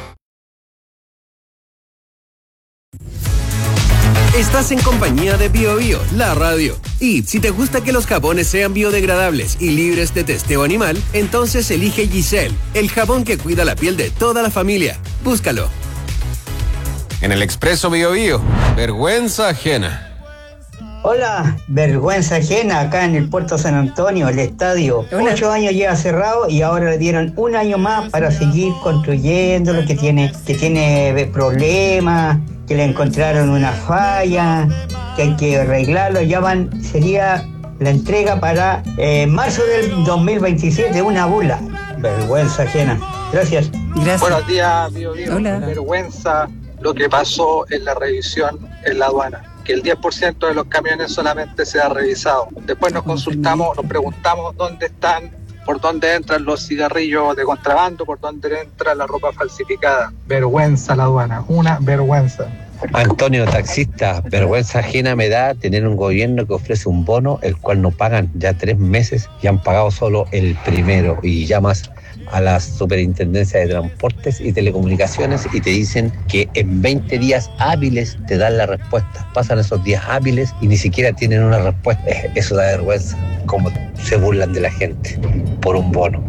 Estás en compañía de Bio Bio, la radio. Y si te gusta que los jabones sean biodegradables y libres de testeo animal, entonces elige Giselle, el jabón que cuida la piel de toda la familia. Búscalo. En el Expreso Bio Bio, vergüenza ajena. Hola, vergüenza ajena acá en el Puerto San Antonio, el estadio. Hola. Ocho años lleva cerrado y ahora le dieron un año más para seguir construyendo lo que tiene, que tiene problemas, que le encontraron una falla, que hay que arreglarlo. Ya van, sería la entrega para eh, marzo del dos mil veintisiete, una bula. Vergüenza ajena. Gracias. Gracias. Buenos días, Bio Bio. Hola. Vergüenza lo que pasó en la revisión en la aduana. Que el diez por ciento de los camiones solamente se ha revisado. Después nos consultamos, nos preguntamos dónde están, por dónde entran los cigarrillos de contrabando, por dónde entra la ropa falsificada. Vergüenza la aduana, una vergüenza. Antonio, taxista, vergüenza ajena me da tener un gobierno que ofrece un bono, el cual no pagan ya tres meses y han pagado solo el primero. Y llamas a la Superintendencia de Transportes y Telecomunicaciones y te dicen que en veinte días hábiles te dan la respuesta. Pasan esos días hábiles y ni siquiera tienen una respuesta. Eso da vergüenza, como se burlan de la gente por un bono.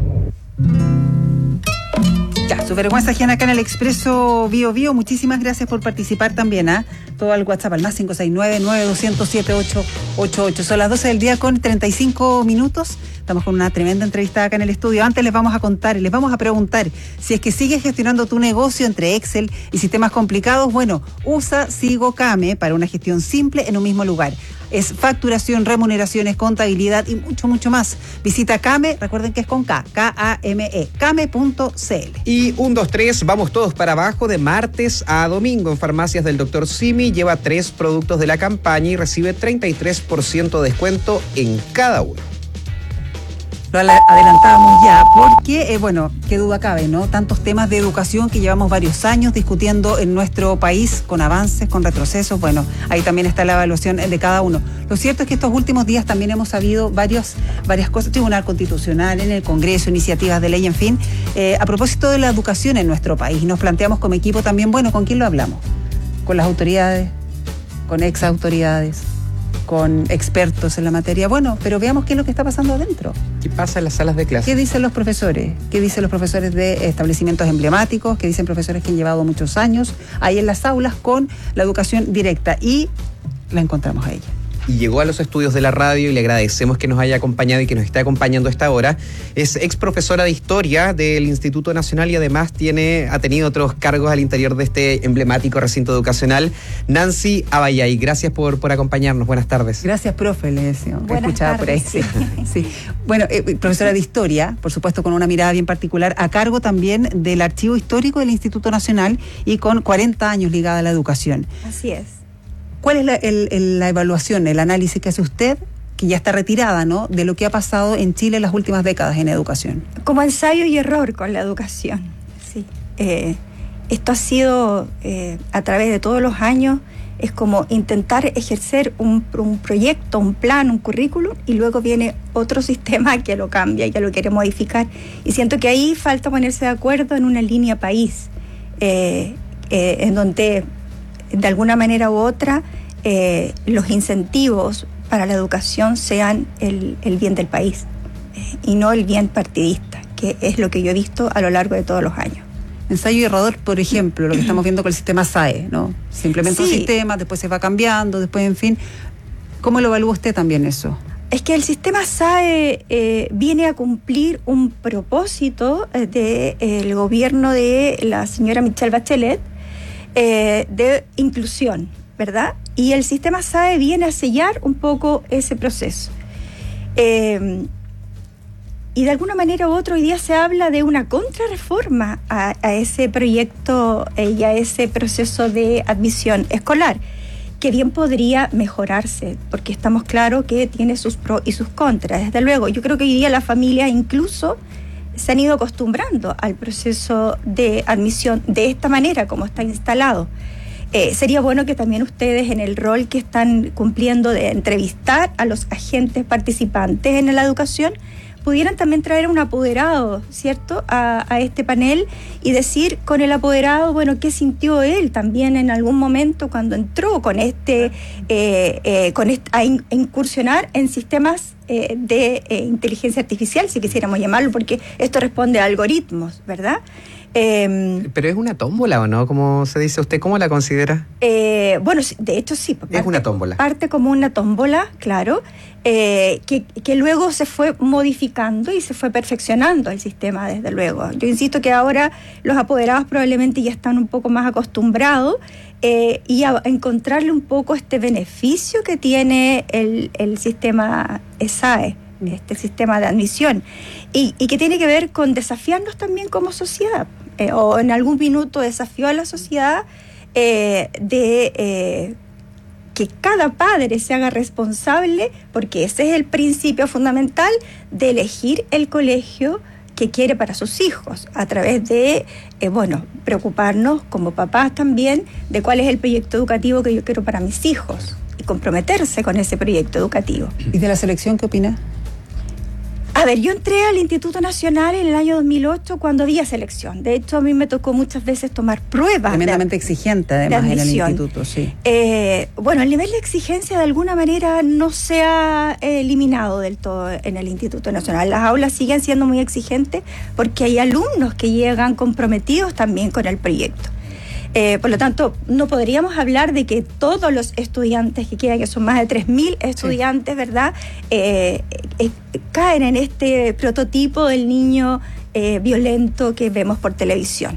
Ya, su vergüenza ajena acá en el Expreso Bio Bio. Muchísimas gracias por participar también, ¿ah? ¿eh? Todo al WhatsApp, al más cinco seis nueve, nueve dos cero siete, ocho ocho ocho. Son las doce del día con treinta y cinco minutos. Estamos con una tremenda entrevista acá en el estudio. Antes les vamos a contar y les vamos a preguntar si es que sigues gestionando tu negocio entre Excel y sistemas complicados. Bueno, usa SigoCame para una gestión simple en un mismo lugar. Es facturación, remuneraciones, contabilidad y mucho, mucho más. Visita Kame, recuerden que es con K, K A M E, kame punto c l. Y un, dos, tres, vamos todos para abajo de martes a domingo en farmacias del doctor Simi. Lleva tres productos de la campaña y recibe treinta y tres por ciento de descuento en cada uno. Lo adelantábamos ya, porque, eh, bueno, qué duda cabe, ¿no? Tantos temas de educación que llevamos varios años discutiendo en nuestro país, con avances, con retrocesos. Bueno, ahí también está la evaluación de cada uno. Lo cierto es que estos últimos días también hemos sabido varios, varias cosas, Tribunal Constitucional, en el Congreso, iniciativas de ley, en fin, eh, a propósito de la educación en nuestro país. Y nos planteamos como equipo también, bueno, ¿con quién lo hablamos? Con las autoridades, con ex autoridades, con expertos en la materia. Bueno, pero veamos qué es lo que está pasando adentro. ¿Qué pasa en las salas de clase? ¿Qué dicen los profesores? ¿Qué dicen los profesores de establecimientos emblemáticos? ¿Qué dicen profesores que han llevado muchos años ahí en las aulas con la educación directa? Y la encontramos a ella. Y llegó a los estudios de la radio y le agradecemos que nos haya acompañado y que nos esté acompañando a esta hora. Es ex profesora de Historia del Instituto Nacional y además tiene, ha tenido otros cargos al interior de este emblemático recinto educacional. Nancy Abayay, gracias por, por acompañarnos. Buenas tardes. Gracias, profe, le decía. Buenas tardes, por ahí. Sí. Sí. Bueno, eh, profesora de Historia, por supuesto con una mirada bien particular, a cargo también del Archivo Histórico del Instituto Nacional y con cuarenta años ligada a la educación. Así es. ¿Cuál es la, el, el, la evaluación, el análisis que hace usted, que ya está retirada, ¿no?, de lo que ha pasado en Chile en las últimas décadas en educación? Como ensayo y error con la educación, sí. Eh, esto ha sido, eh, a través de todos los años, es como intentar ejercer un, un proyecto, un plan, un currículum, y luego viene otro sistema que lo cambia y que lo quiere modificar. Y siento que ahí falta ponerse de acuerdo en una línea país, eh, eh, en donde de alguna manera u otra, eh, los incentivos para la educación sean el, el bien del país eh, y no el bien partidista, que es lo que yo he visto a lo largo de todos los años. Ensayo y error, por ejemplo, lo que estamos viendo con el sistema S A E, ¿no? Se implementa sí. un sistema, después se va cambiando, después, en fin. ¿Cómo lo evalúa usted también eso? Es que el sistema S A E eh, viene a cumplir un propósito del de, eh, gobierno de la señora Michelle Bachelet, Eh, de inclusión, ¿verdad? Y el sistema S A E viene a sellar un poco ese proceso. Eh, y de alguna manera u otra hoy día se habla de una contrarreforma a, a ese proyecto eh, y a ese proceso de admisión escolar, que bien podría mejorarse, porque estamos claros que tiene sus pros y sus contras. Desde luego, yo creo que hoy día las familias incluso se han ido acostumbrando al proceso de admisión de esta manera, como está instalado. Eh, sería bueno que también ustedes, en el rol que están cumpliendo de entrevistar a los agentes participantes en la educación, pudieran también traer un apoderado, ¿cierto?, a, a este panel y decir con el apoderado, bueno, qué sintió él también en algún momento cuando entró con este, eh, eh, con este a, in, a incursionar en sistemas eh, de eh, inteligencia artificial, si quisiéramos llamarlo, porque esto responde a algoritmos, ¿verdad? Eh, Pero es una tómbola, ¿o no? Como se dice usted, ¿cómo la considera? Eh, bueno, de hecho sí. Parte, es una tómbola. Parte como una tómbola, claro, eh, que, que luego se fue modificando y se fue perfeccionando el sistema, desde luego. Yo insisto que ahora los apoderados probablemente ya están un poco más acostumbrados eh, y a encontrarle un poco este beneficio que tiene el, el sistema E S A E, este sistema de admisión, y, y que tiene que ver con desafiarnos también como sociedad. Eh, o en algún minuto desafió a la sociedad eh, de eh, que cada padre se haga responsable, porque ese es el principio fundamental, de elegir el colegio que quiere para sus hijos, a través de, eh, bueno, preocuparnos como papás también de cuál es el proyecto educativo que yo quiero para mis hijos y comprometerse con ese proyecto educativo. ¿Y de la selección qué opina? A ver, yo entré al Instituto Nacional en el año dos mil ocho cuando había selección. De hecho, a mí me tocó muchas veces tomar pruebas. Tremendamente de, exigente, además, en el instituto, sí. Eh, bueno, el nivel de exigencia de alguna manera no se ha eh, eliminado del todo en el Instituto Nacional. Las aulas siguen siendo muy exigentes porque hay alumnos que llegan comprometidos también con el proyecto. Eh, por lo tanto, no podríamos hablar de que todos los estudiantes que quedan, que son más de tres mil estudiantes, sí, ¿verdad?, eh, eh, caen en este prototipo del niño eh, violento que vemos por televisión.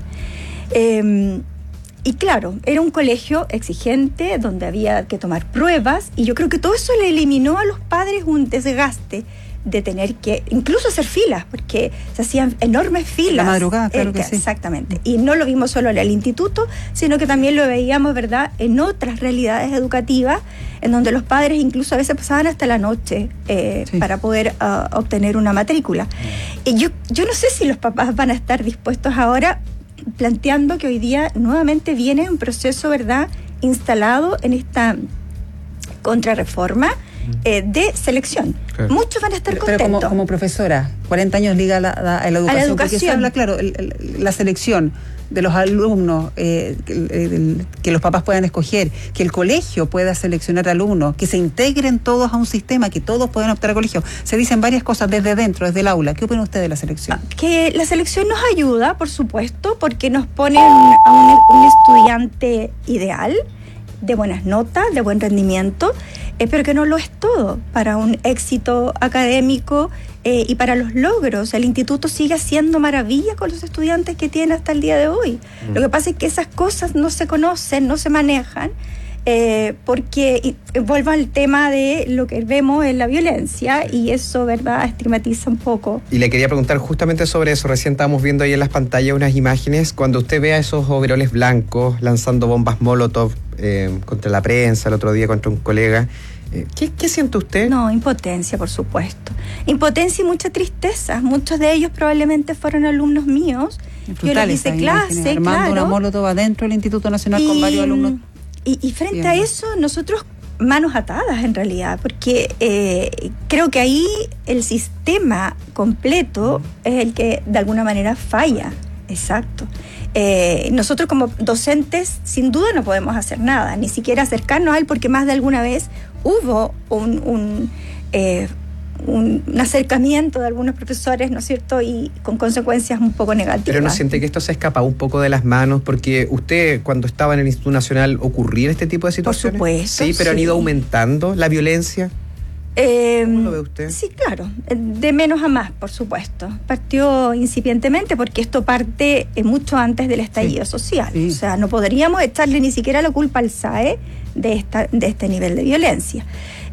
Eh, y claro, era un colegio exigente donde había que tomar pruebas, y yo creo que todo eso le eliminó a los padres un desgaste de tener que incluso hacer filas, porque se hacían enormes filas. La madrugada, claro eh, que sí. Exactamente. Y no lo vimos solo en el instituto, sino que también lo veíamos, ¿verdad?, en otras realidades educativas, en donde los padres incluso a veces pasaban hasta la noche eh, sí. para poder uh, obtener una matrícula. Y yo, yo no sé si los papás van a estar dispuestos ahora, planteando que hoy día nuevamente viene un proceso, ¿verdad?, instalado en esta contrarreforma Eh, de selección. Claro. Muchos van a estar pero, contentos. Pero como, como profesora, cuarenta años liga a la, a la educación. A la educación. Porque se habla, claro, el, el, la selección de los alumnos, eh, el, el, que los papás puedan escoger, que el colegio pueda seleccionar alumnos, que se integren todos a un sistema, que todos puedan optar al colegio. Se dicen varias cosas desde dentro, desde el aula. ¿Qué opina usted de la selección? Que la selección nos ayuda, por supuesto, porque nos pone un, a un, un estudiante ideal, de buenas notas, de buen rendimiento, eh, pero que no lo es todo para un éxito académico eh, y para los logros. El instituto sigue haciendo maravillas con los estudiantes que tiene hasta el día de hoy. Mm. Lo que pasa es que esas cosas no se conocen, no se manejan, eh, porque y, vuelvo al tema de lo que vemos en la violencia, y eso, ¿verdad?, estigmatiza un poco. Y le quería preguntar justamente sobre eso. Recién estábamos viendo ahí en las pantallas unas imágenes. Cuando usted ve a esos overoles blancos lanzando bombas Molotov eh, contra la prensa, el otro día contra un colega, eh, ¿qué, ¿qué siente usted? No, impotencia, por supuesto. Impotencia y mucha tristeza. Muchos de ellos probablemente fueron alumnos míos. Yo les hice clase, armando claro. una Molotov adentro del Instituto Nacional y, con varios alumnos. Y, y frente Bien. a eso, nosotros manos atadas en realidad, porque eh, creo que ahí el sistema completo es el que de alguna manera falla. Exacto. Eh, nosotros como docentes sin duda no podemos hacer nada, ni siquiera acercarnos a él, porque más de alguna vez hubo un, un, eh, un, un acercamiento de algunos profesores, ¿no es cierto?, y con consecuencias un poco negativas. Pero ¿no siente que esto se escapa un poco de las manos? Porque usted, cuando estaba en el Instituto Nacional, ¿ocurría este tipo de situaciones? Por supuesto. Sí, pero sí. ¿Han ido aumentando la violencia? Eh, ¿Cómo lo ve usted? Sí, claro, de menos a más, por supuesto. Partió incipientemente porque esto parte mucho antes del estallido sí. social. Sí. O sea, no podríamos echarle ni siquiera la culpa al S A E de, esta, de este nivel de violencia.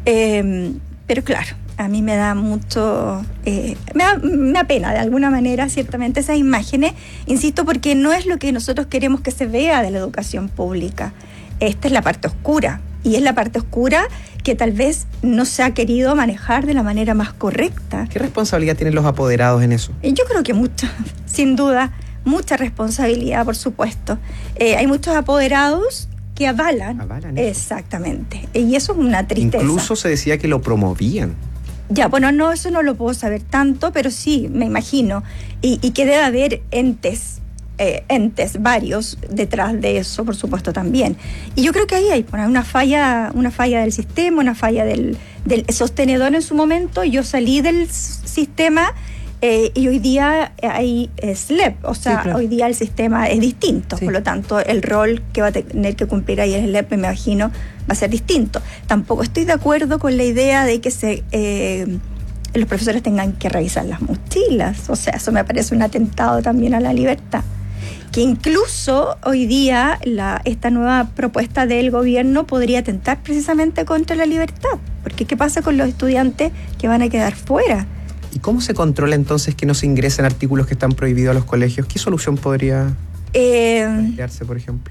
Eh, pero claro, a mí me da mucho, eh, me da, me da pena de alguna manera, ciertamente, esas imágenes, insisto, porque no es lo que nosotros queremos que se vea de la educación pública. Esta es la parte oscura, y es la parte oscura que tal vez no se ha querido manejar de la manera más correcta. ¿Qué responsabilidad tienen los apoderados en eso? Yo creo que mucha, sin duda, mucha responsabilidad, por supuesto. Eh, hay muchos apoderados que avalan. Avalan eso. Exactamente. Y eso es una tristeza. Incluso se decía que lo promovían. Ya, bueno, no, eso no lo puedo saber tanto, pero sí, me imagino. Y, y que debe haber entes, eh, entes varios detrás de eso, por supuesto, también. Y yo creo que ahí hay bueno, una falla, una falla del sistema, una falla del, del sostenedor en su momento. Yo salí del sistema Eh, y hoy día hay S L E P, o sea, sí, claro. Hoy día el sistema es distinto, sí. Por lo tanto el rol que va a tener que cumplir ahí el S L E P, me imagino, va a ser distinto. Tampoco estoy de acuerdo con la idea de que se eh, los profesores tengan que revisar las mochilas, o sea, eso me parece un atentado también a la libertad. Que incluso hoy día la, esta nueva propuesta del gobierno podría atentar precisamente contra la libertad, porque ¿qué pasa con los estudiantes que van a quedar fuera? ¿Y cómo se controla entonces que no se ingresen artículos que están prohibidos a los colegios? ¿Qué solución podría eh, plantearse, por ejemplo?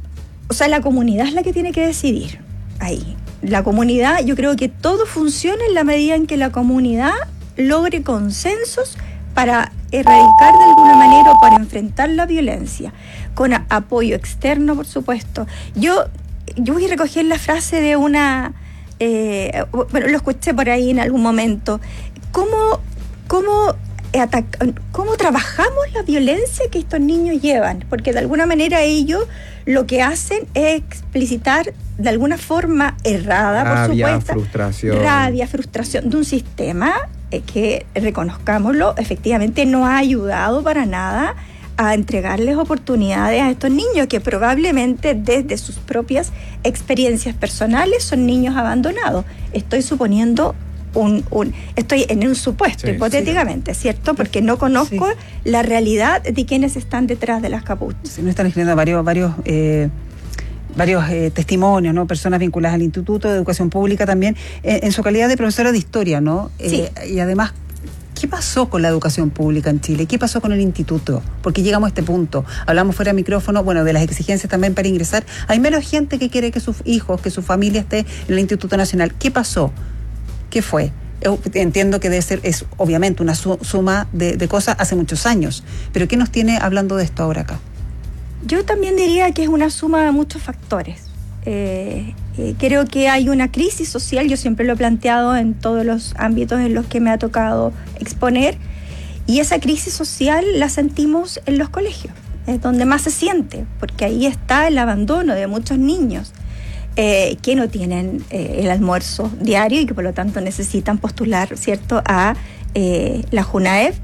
O sea, la comunidad es la que tiene que decidir ahí. La comunidad, yo creo que todo funciona en la medida en que la comunidad logre consensos para erradicar de alguna manera o para enfrentar la violencia, con a- apoyo externo, por supuesto. Yo, yo voy a recoger la frase de una... Eh, bueno, lo escuché por ahí en algún momento. ¿Cómo... ¿Cómo, ataca, ¿Cómo trabajamos la violencia que estos niños llevan? Porque de alguna manera ellos lo que hacen es explicitar de alguna forma errada, rabia, por supuesto, frustración. rabia, frustración de un sistema eh, que, reconozcámoslo, efectivamente no ha ayudado para nada a entregarles oportunidades a estos niños que probablemente desde sus propias experiencias personales son niños abandonados. Estoy suponiendo Un, un, estoy en un supuesto, sí, hipotéticamente, sí. ¿Cierto? Porque no conozco sí. la realidad de quienes están detrás de las capuchas. Sí, nos están escribiendo varios, varios, eh, varios eh, testimonios, ¿no? Personas vinculadas al Instituto de Educación Pública también, eh, en su calidad de profesora de historia, ¿no? Sí. Eh, y además, ¿qué pasó con la educación pública en Chile? ¿Qué pasó con el instituto? Porque llegamos a este punto. Hablamos fuera de micrófono, bueno, de las exigencias también para ingresar. Hay menos gente que quiere que sus hijos, que su familia esté en el Instituto Nacional. ¿Qué pasó? ¿Qué fue? Entiendo que debe ser, es obviamente una su, suma de, de cosas hace muchos años, pero ¿qué nos tiene hablando de esto ahora acá? Yo también diría que es una suma de muchos factores. Eh, eh, creo que hay una crisis social, yo siempre lo he planteado en todos los ámbitos en los que me ha tocado exponer, y esa crisis social la sentimos en los colegios, es donde más se siente, porque ahí está el abandono de muchos niños. Eh, que no tienen eh, el almuerzo diario y que por lo tanto necesitan postular, ¿cierto?, a eh, la JUNAEV.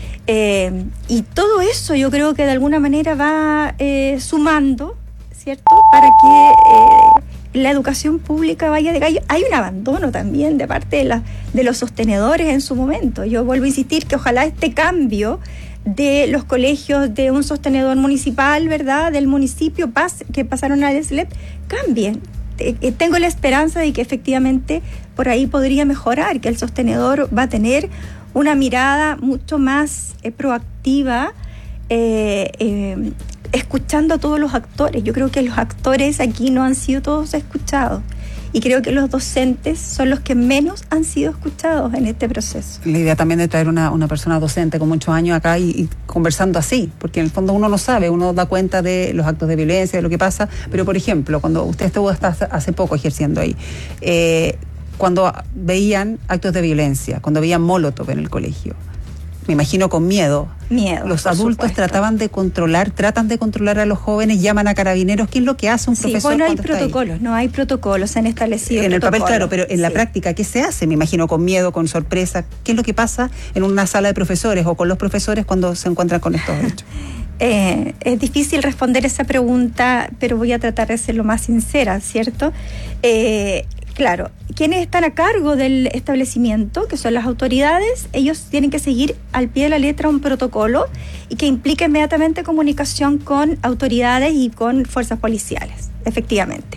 Eh, y todo eso yo creo que de alguna manera va eh, sumando, ¿cierto?, para que eh, la educación pública vaya de gallo. Hay un abandono también de parte de, la, de los sostenedores en su momento. Yo vuelvo a insistir que ojalá este cambio de los colegios de un sostenedor municipal, ¿verdad?, del municipio pas, que pasaron al S L E P, cambien. Tengo la esperanza de que efectivamente por ahí podría mejorar, que el sostenedor va a tener una mirada mucho más eh, proactiva, eh, eh, escuchando a todos los actores. Yo creo que los actores aquí no han sido todos escuchados y creo que los docentes son los que menos han sido escuchados en este proceso. La idea también de traer una, una persona docente con muchos años acá y, y conversando así, porque en el fondo uno no sabe, uno da cuenta de los actos de violencia, de lo que pasa, pero por ejemplo, cuando usted estuvo hasta hace poco ejerciendo ahí, eh, cuando veían actos de violencia, cuando veían Molotov en el colegio, me imagino con miedo. Miedo. Los adultos supuesto. trataban de controlar, tratan de controlar a los jóvenes, llaman a carabineros. ¿Qué es lo que hace un sí, profesor? Bueno, hay protocolos, no hay protocolos, se han establecido en protocolos. el papel, claro, pero en sí. la práctica, ¿qué se hace? Me imagino con miedo, con sorpresa. ¿Qué es lo que pasa en una sala de profesores o con los profesores cuando se encuentran con estos hechos? Eh, es difícil responder esa pregunta, pero voy a tratar de ser lo más sincera, ¿cierto? Eh, Claro, quienes están a cargo del establecimiento, que son las autoridades, ellos tienen que seguir al pie de la letra un protocolo y que implica inmediatamente comunicación con autoridades y con fuerzas policiales, efectivamente.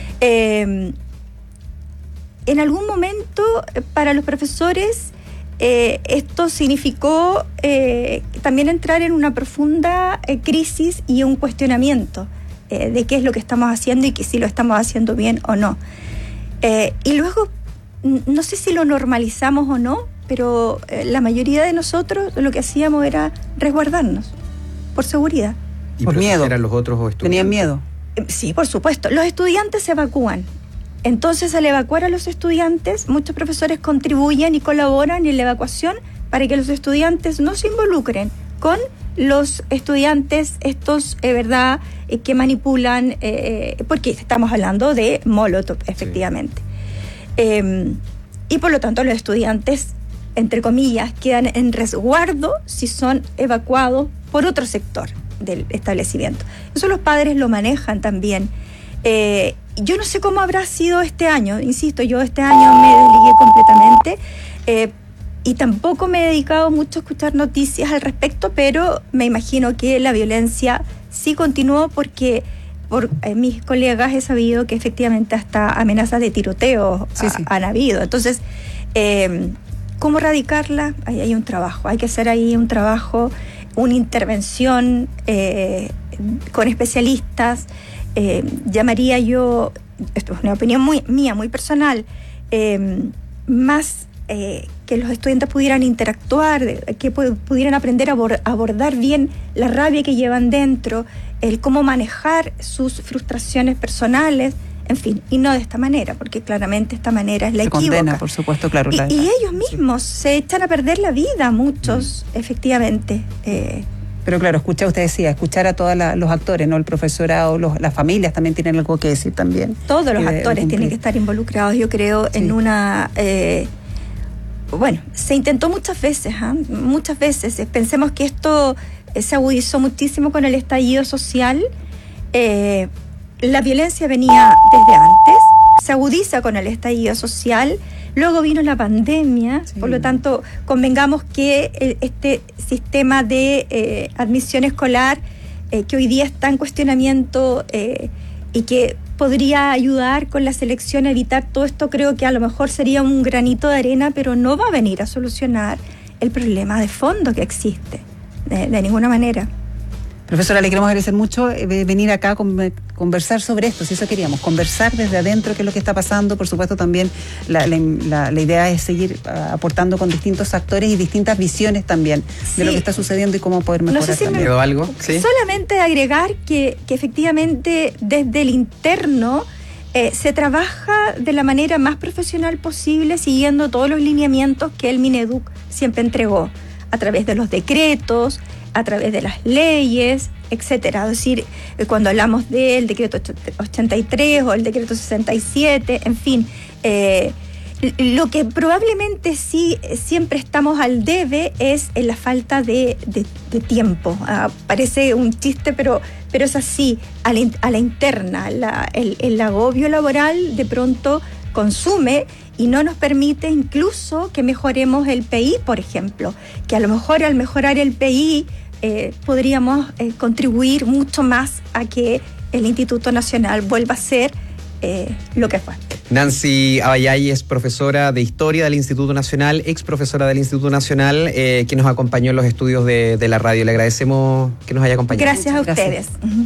Eh, en algún momento, para los profesores, eh, esto significó eh, también entrar en una profunda eh, crisis y un cuestionamiento eh, de qué es lo que estamos haciendo y que si lo estamos haciendo bien o no. Eh, y luego, no sé si lo normalizamos o no, pero eh, la mayoría de nosotros lo que hacíamos era resguardarnos, por seguridad. ¿Y por miedo? ¿Eran los otros estudiantes? ¿Tenían miedo? Eh, sí, por supuesto. Los estudiantes se evacúan. Entonces, al evacuar a los estudiantes, muchos profesores contribuyen y colaboran en la evacuación para que los estudiantes no se involucren con los estudiantes estos, eh, ¿verdad?, eh, que manipulan, eh, porque estamos hablando de Molotov, efectivamente. Sí. Eh, y por lo tanto los estudiantes entre comillas, quedan en resguardo si son evacuados por otro sector del establecimiento. Eso los padres lo manejan también. Eh, yo no sé cómo habrá sido este año, insisto, yo este año me desligué completamente eh, y tampoco me he dedicado mucho a escuchar noticias al respecto, pero me imagino que la violencia sí continuó porque por eh, mis colegas he sabido que efectivamente hasta amenazas de tiroteo sí, ha, sí. han habido. Entonces, eh, ¿cómo erradicarla? Ahí hay un trabajo, hay que hacer ahí un trabajo, una intervención eh, con especialistas. Eh, llamaría yo, esto es una opinión muy mía, muy personal, eh, más eh, que los estudiantes pudieran interactuar, que pu- pudieran aprender a abor- abordar bien la rabia que llevan dentro, el cómo manejar sus frustraciones personales, en fin, y no de esta manera, porque claramente esta manera es la se equívoca. condena, por supuesto, claro. Y, la, y ellos mismos sí. se echan a perder la vida, muchos, mm. efectivamente. Eh, Pero claro, escucha, usted decía, escuchar a todos los actores, ¿no? El profesorado, los, las familias también tienen algo que decir también. Todos los de, actores de tienen que estar involucrados, yo creo, sí. en una... Eh, bueno, se intentó muchas veces, ¿eh? muchas veces. Pensemos que esto eh, se agudizó muchísimo con el estallido social. Eh, la violencia venía desde antes, se agudiza con el estallido social. Luego vino la pandemia, sí. por lo tanto, convengamos que el, este sistema de eh, admisión escolar, eh, que hoy día está en cuestionamiento eh, y que podría ayudar con la selección a evitar todo esto, creo que a lo mejor sería un granito de arena, pero no va a venir a solucionar el problema de fondo que existe, de, de ninguna manera. Profesora, le queremos agradecer mucho eh, venir acá a con, conversar sobre esto, si eso queríamos, conversar desde adentro qué es lo que está pasando. Por supuesto también la, la, la, la idea es seguir uh, aportando con distintos actores y distintas visiones también sí. de lo que está sucediendo y cómo poder mejorar. No sé si también. Me... ¿Quedó algo? ¿Sí? Solamente agregar que, que efectivamente desde el interno eh, se trabaja de la manera más profesional posible, siguiendo todos los lineamientos que el Mineduc siempre entregó, a través de los decretos, a través de las leyes, etcétera. Es decir, cuando hablamos del decreto ochenta y tres o el decreto sesenta y siete, en fin, eh, lo que probablemente sí siempre estamos al debe es en la falta de, de, de tiempo. Ah, parece un chiste, pero, pero es así. A la, a la interna, la, el, el agobio laboral de pronto consume y no nos permite incluso que mejoremos el P I, por ejemplo, que a lo mejor al mejorar el P I eh, podríamos eh, contribuir mucho más a que el Instituto Nacional vuelva a ser eh, lo que fue. Nancy Abayay es profesora de Historia del Instituto Nacional, ex profesora del Instituto Nacional, eh, que nos acompañó en los estudios de, de la radio. Le agradecemos que nos haya acompañado. Gracias a ustedes. Gracias. Uh-huh.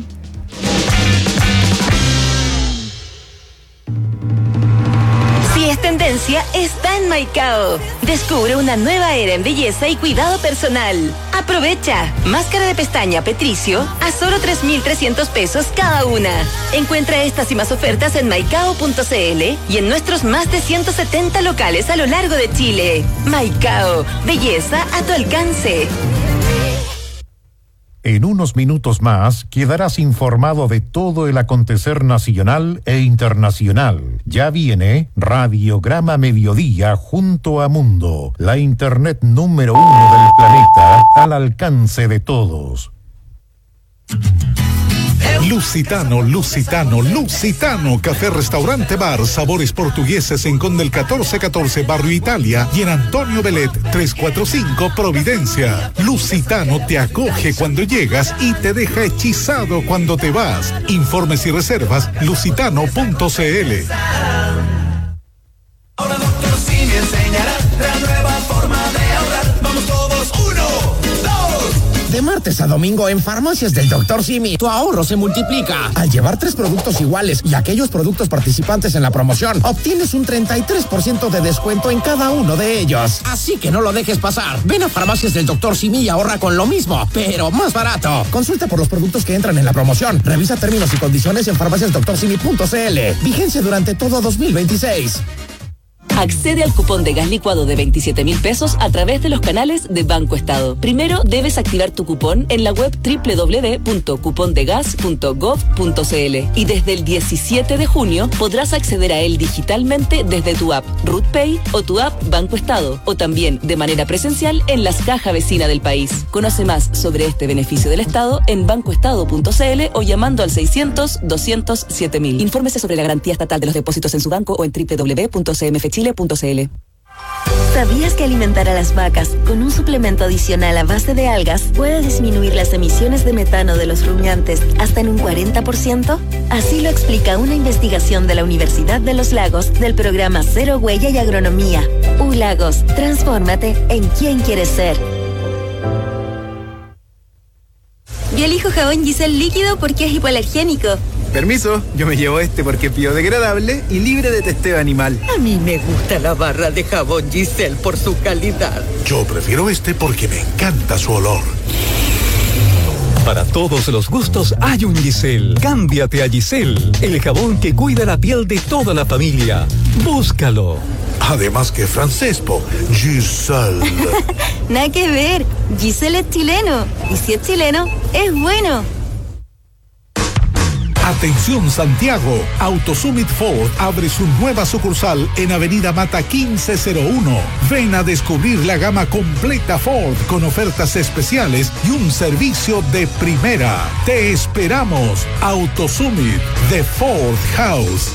Tendencia está en Maicao. Descubre una nueva era en belleza y cuidado personal. Aprovecha. Máscara de pestaña Petricio a solo tres mil trescientos pesos cada una. Encuentra estas y más ofertas en maicao punto cl y en nuestros más de ciento setenta locales a lo largo de Chile. Maicao. Belleza a tu alcance. En unos minutos más quedarás informado de todo el acontecer nacional e internacional. Ya viene Radiograma Mediodía junto a Mundo, la internet número uno del planeta al alcance de todos. Lusitano, Lusitano, Lusitano, café, restaurante, bar, sabores portugueses en Conde el catorce catorce, Barrio Italia, y en Antonio Belet, trescientos cuarenta y cinco, Providencia. Lusitano te acoge cuando llegas y te deja hechizado cuando te vas. Informes y reservas, lusitano punto cl. Ahora doctor Simi enseñará la nueva forma de ahorrar. Vamos todos, uno, dos. De martes a domingo en Farmacias del doctor Simi, tu ahorro se multiplica. Al llevar tres productos iguales y aquellos productos participantes en la promoción, obtienes un treinta y tres por ciento de descuento en cada uno de ellos. Así que no lo dejes pasar. Ven a Farmacias del doctor Simi y ahorra con lo mismo, pero más barato. Consulta por los productos que entran en la promoción. Revisa términos y condiciones en farmacias doctor simi punto cl. Vigencia durante todo dos mil veintiséis. Accede al cupón de gas licuado de veintisiete mil pesos a través de los canales de Banco Estado. Primero debes activar tu cupón en la web doble u doble u doble u punto cupondegas punto gov punto c l y desde el diecisiete de junio podrás acceder a él digitalmente desde tu app RootPay o tu app Banco Estado, o también de manera presencial en las cajas vecinas del país. Conoce más sobre este beneficio del Estado en bancoestado punto c l o llamando al seiscientos, doscientos, siete mil. Infórmese sobre la garantía estatal de los depósitos en su banco o en doble u doble u doble u punto c m f chile punto c l. ¿Sabías que alimentar a las vacas con un suplemento adicional a base de algas puede disminuir las emisiones de metano de los rumiantes hasta en un cuarenta por ciento? Así lo explica una investigación de la Universidad de los Lagos del programa Cero Huella y Agronomía. U-Lagos, transfórmate en quien quieres ser. Yo elijo jabón Giselle líquido porque es hipoalergénico. Permiso, yo me llevo este porque es biodegradable y libre de testeo animal. A mí me gusta la barra de jabón Giselle por su calidad. Yo prefiero este porque me encanta su olor. Para todos los gustos hay un Giselle. Cámbiate a Giselle, el jabón que cuida la piel de toda la familia. Búscalo. Además que francés, po. Giselle. Nada que ver. Giselle es chileno. Y si es chileno, es bueno. Atención Santiago, AutoSummit Ford abre su nueva sucursal en Avenida Mata quince cero uno. Ven a descubrir la gama completa Ford con ofertas especiales y un servicio de primera. Te esperamos. AutoSummit de Ford House.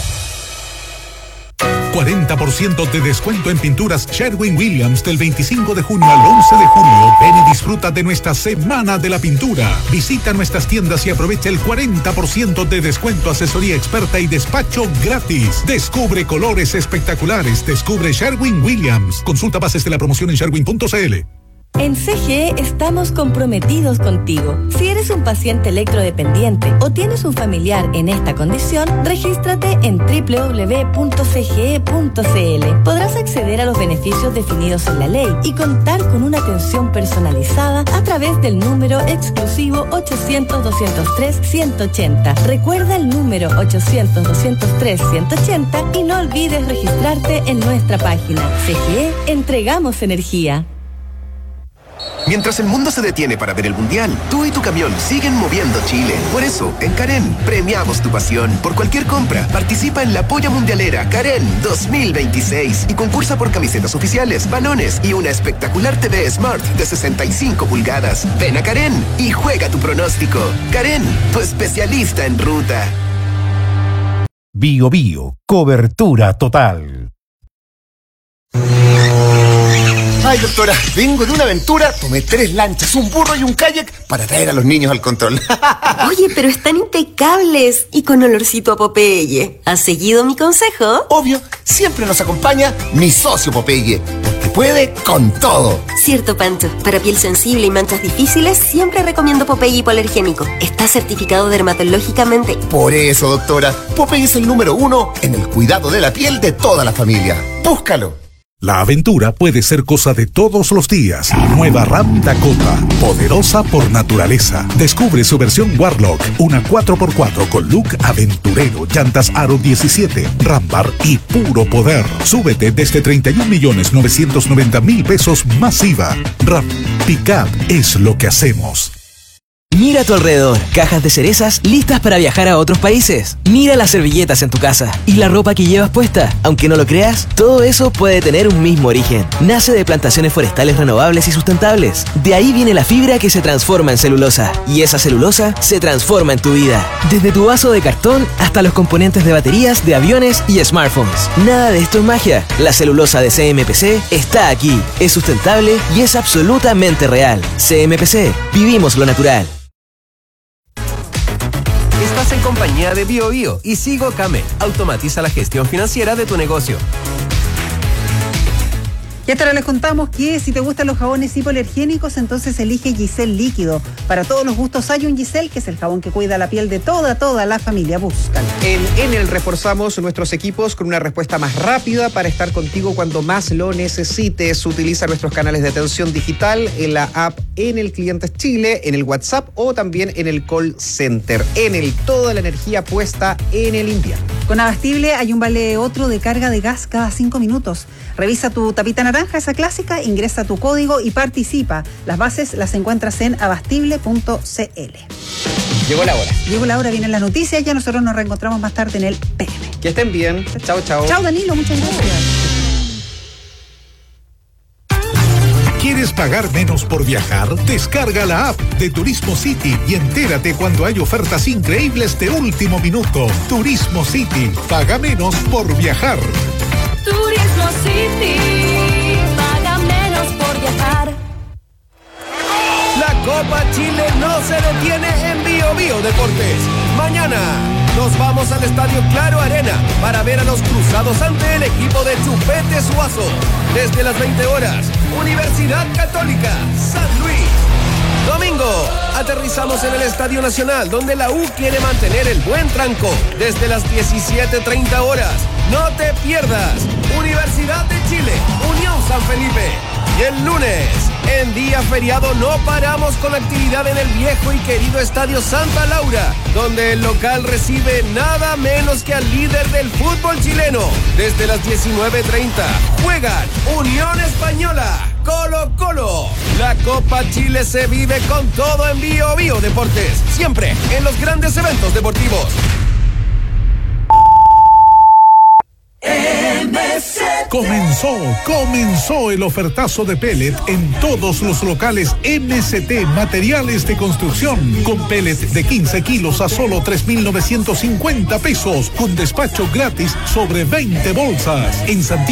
cuarenta por ciento de descuento en pinturas Sherwin-Williams del veinticinco de junio al once de julio. Ven y disfruta de nuestra Semana de la Pintura. Visita nuestras tiendas y aprovecha el cuarenta por ciento de descuento, asesoría experta y despacho gratis. Descubre colores espectaculares. Descubre Sherwin-Williams. Consulta bases de la promoción en sherwin punto c l. En C G E estamos comprometidos contigo. Si eres un paciente electrodependiente o tienes un familiar en esta condición, regístrate en doble u doble u doble u punto c g e punto c l. Podrás acceder a los beneficios definidos en la ley y contar con una atención personalizada a través del número exclusivo ochocientos, doscientos tres, ciento ochenta. Recuerda el número ochocientos, doscientos tres, ciento ochenta y no olvides registrarte en nuestra página. C G E, entregamos energía. Mientras el mundo se detiene para ver el Mundial, tú y tu camión siguen moviendo Chile. Por eso, en Karen, premiamos tu pasión. Por cualquier compra, participa en la Polla Mundialera Karen dos mil veintiséis y concursa por camisetas oficiales, balones y una espectacular T V Smart de sesenta y cinco pulgadas. Ven a Karen y juega tu pronóstico. Karen, tu especialista en ruta. Bio Bio, cobertura total. Ay, doctora, vengo de una aventura, tomé tres lanchas, un burro y un kayak para traer a los niños al control. Oye, pero están impecables y con olorcito a Popeye. ¿Has seguido mi consejo? Obvio, siempre nos acompaña mi socio Popeye, porque puede con todo. Cierto, Pancho. Para piel sensible y manchas difíciles, siempre recomiendo Popeye hipoalergénico. Está certificado dermatológicamente. Por eso, doctora, Popeye es el número uno en el cuidado de la piel de toda la familia. Búscalo. La aventura puede ser cosa de todos los días. Nueva Ram Dakota, poderosa por naturaleza. Descubre su versión Warlock, una cuatro por cuatro con look aventurero, llantas Aro diecisiete, Rambar y puro poder. Súbete desde treinta y un millones novecientos noventa mil pesos más I V A. Ram Pickup es lo que hacemos. Mira a tu alrededor, cajas de cerezas listas para viajar a otros países. Mira las servilletas en tu casa y la ropa que llevas puesta. Aunque no lo creas, todo eso puede tener un mismo origen. Nace de plantaciones forestales renovables y sustentables. De ahí viene la fibra que se transforma en celulosa. Y esa celulosa se transforma en tu vida. Desde tu vaso de cartón hasta los componentes de baterías de aviones y smartphones. Nada de esto es magia. La celulosa de C M P C está aquí. Es sustentable y es absolutamente real. C M P C. Vivimos lo natural. Estás en compañía de Bio Bio y Sigo Came. Automatiza la gestión financiera de tu negocio. Y hasta ahora les contamos que si te gustan los jabones hipoalergénicos, entonces elige Giselle líquido. Para todos los gustos hay un Giselle, que es el jabón que cuida la piel de toda, toda la familia. Búscalo. En Enel reforzamos nuestros equipos con una respuesta más rápida para estar contigo cuando más lo necesites. Utiliza nuestros canales de atención digital en la app en el Clientes Chile, en el WhatsApp o también en el call center. Enel, toda la energía puesta en el invierno. Con Abastible hay un vale otro de carga de gas cada cinco minutos. Revisa tu tapita naranja, esa clásica, ingresa tu código y participa. Las bases las encuentras en abastible punto c l. Llegó la hora. Llegó la hora, vienen las noticias, ya nosotros nos reencontramos más tarde en el P M. Que estén bien. Chao, chao. Chao, Danilo, muchas gracias. ¿Quieres pagar menos por viajar? Descarga la app de Turismo City y entérate cuando hay ofertas increíbles de último minuto. Turismo City, paga menos por viajar. Turismo City, paga menos por viajar. La Copa Chile no se detiene en Bio Bio Deportes. Mañana nos vamos al Estadio Claro Arena para ver a los cruzados ante el equipo de Chupete Suazo. Desde las veinte horas, Universidad Católica, San Luis. Domingo, aterrizamos en el Estadio Nacional, donde la U quiere mantener el buen tranco. Desde las diecisiete treinta horas, no te pierdas. Universidad de Chile, Unión San Felipe. Y el lunes, en día feriado, no paramos con la actividad en el viejo y querido Estadio Santa Laura, donde el local recibe nada menos que al líder del fútbol chileno. Desde las diecinueve treinta, juegan Unión Española, Colo Colo. La Copa Chile se vive con todo en Bio Bio Deportes, siempre en los grandes eventos deportivos. Comenzó, comenzó el ofertazo de pellet en todos los locales M S T Materiales de Construcción, con pellet de quince kilos a solo tres mil novecientos cincuenta pesos, con despacho gratis sobre veinte bolsas. En Santiago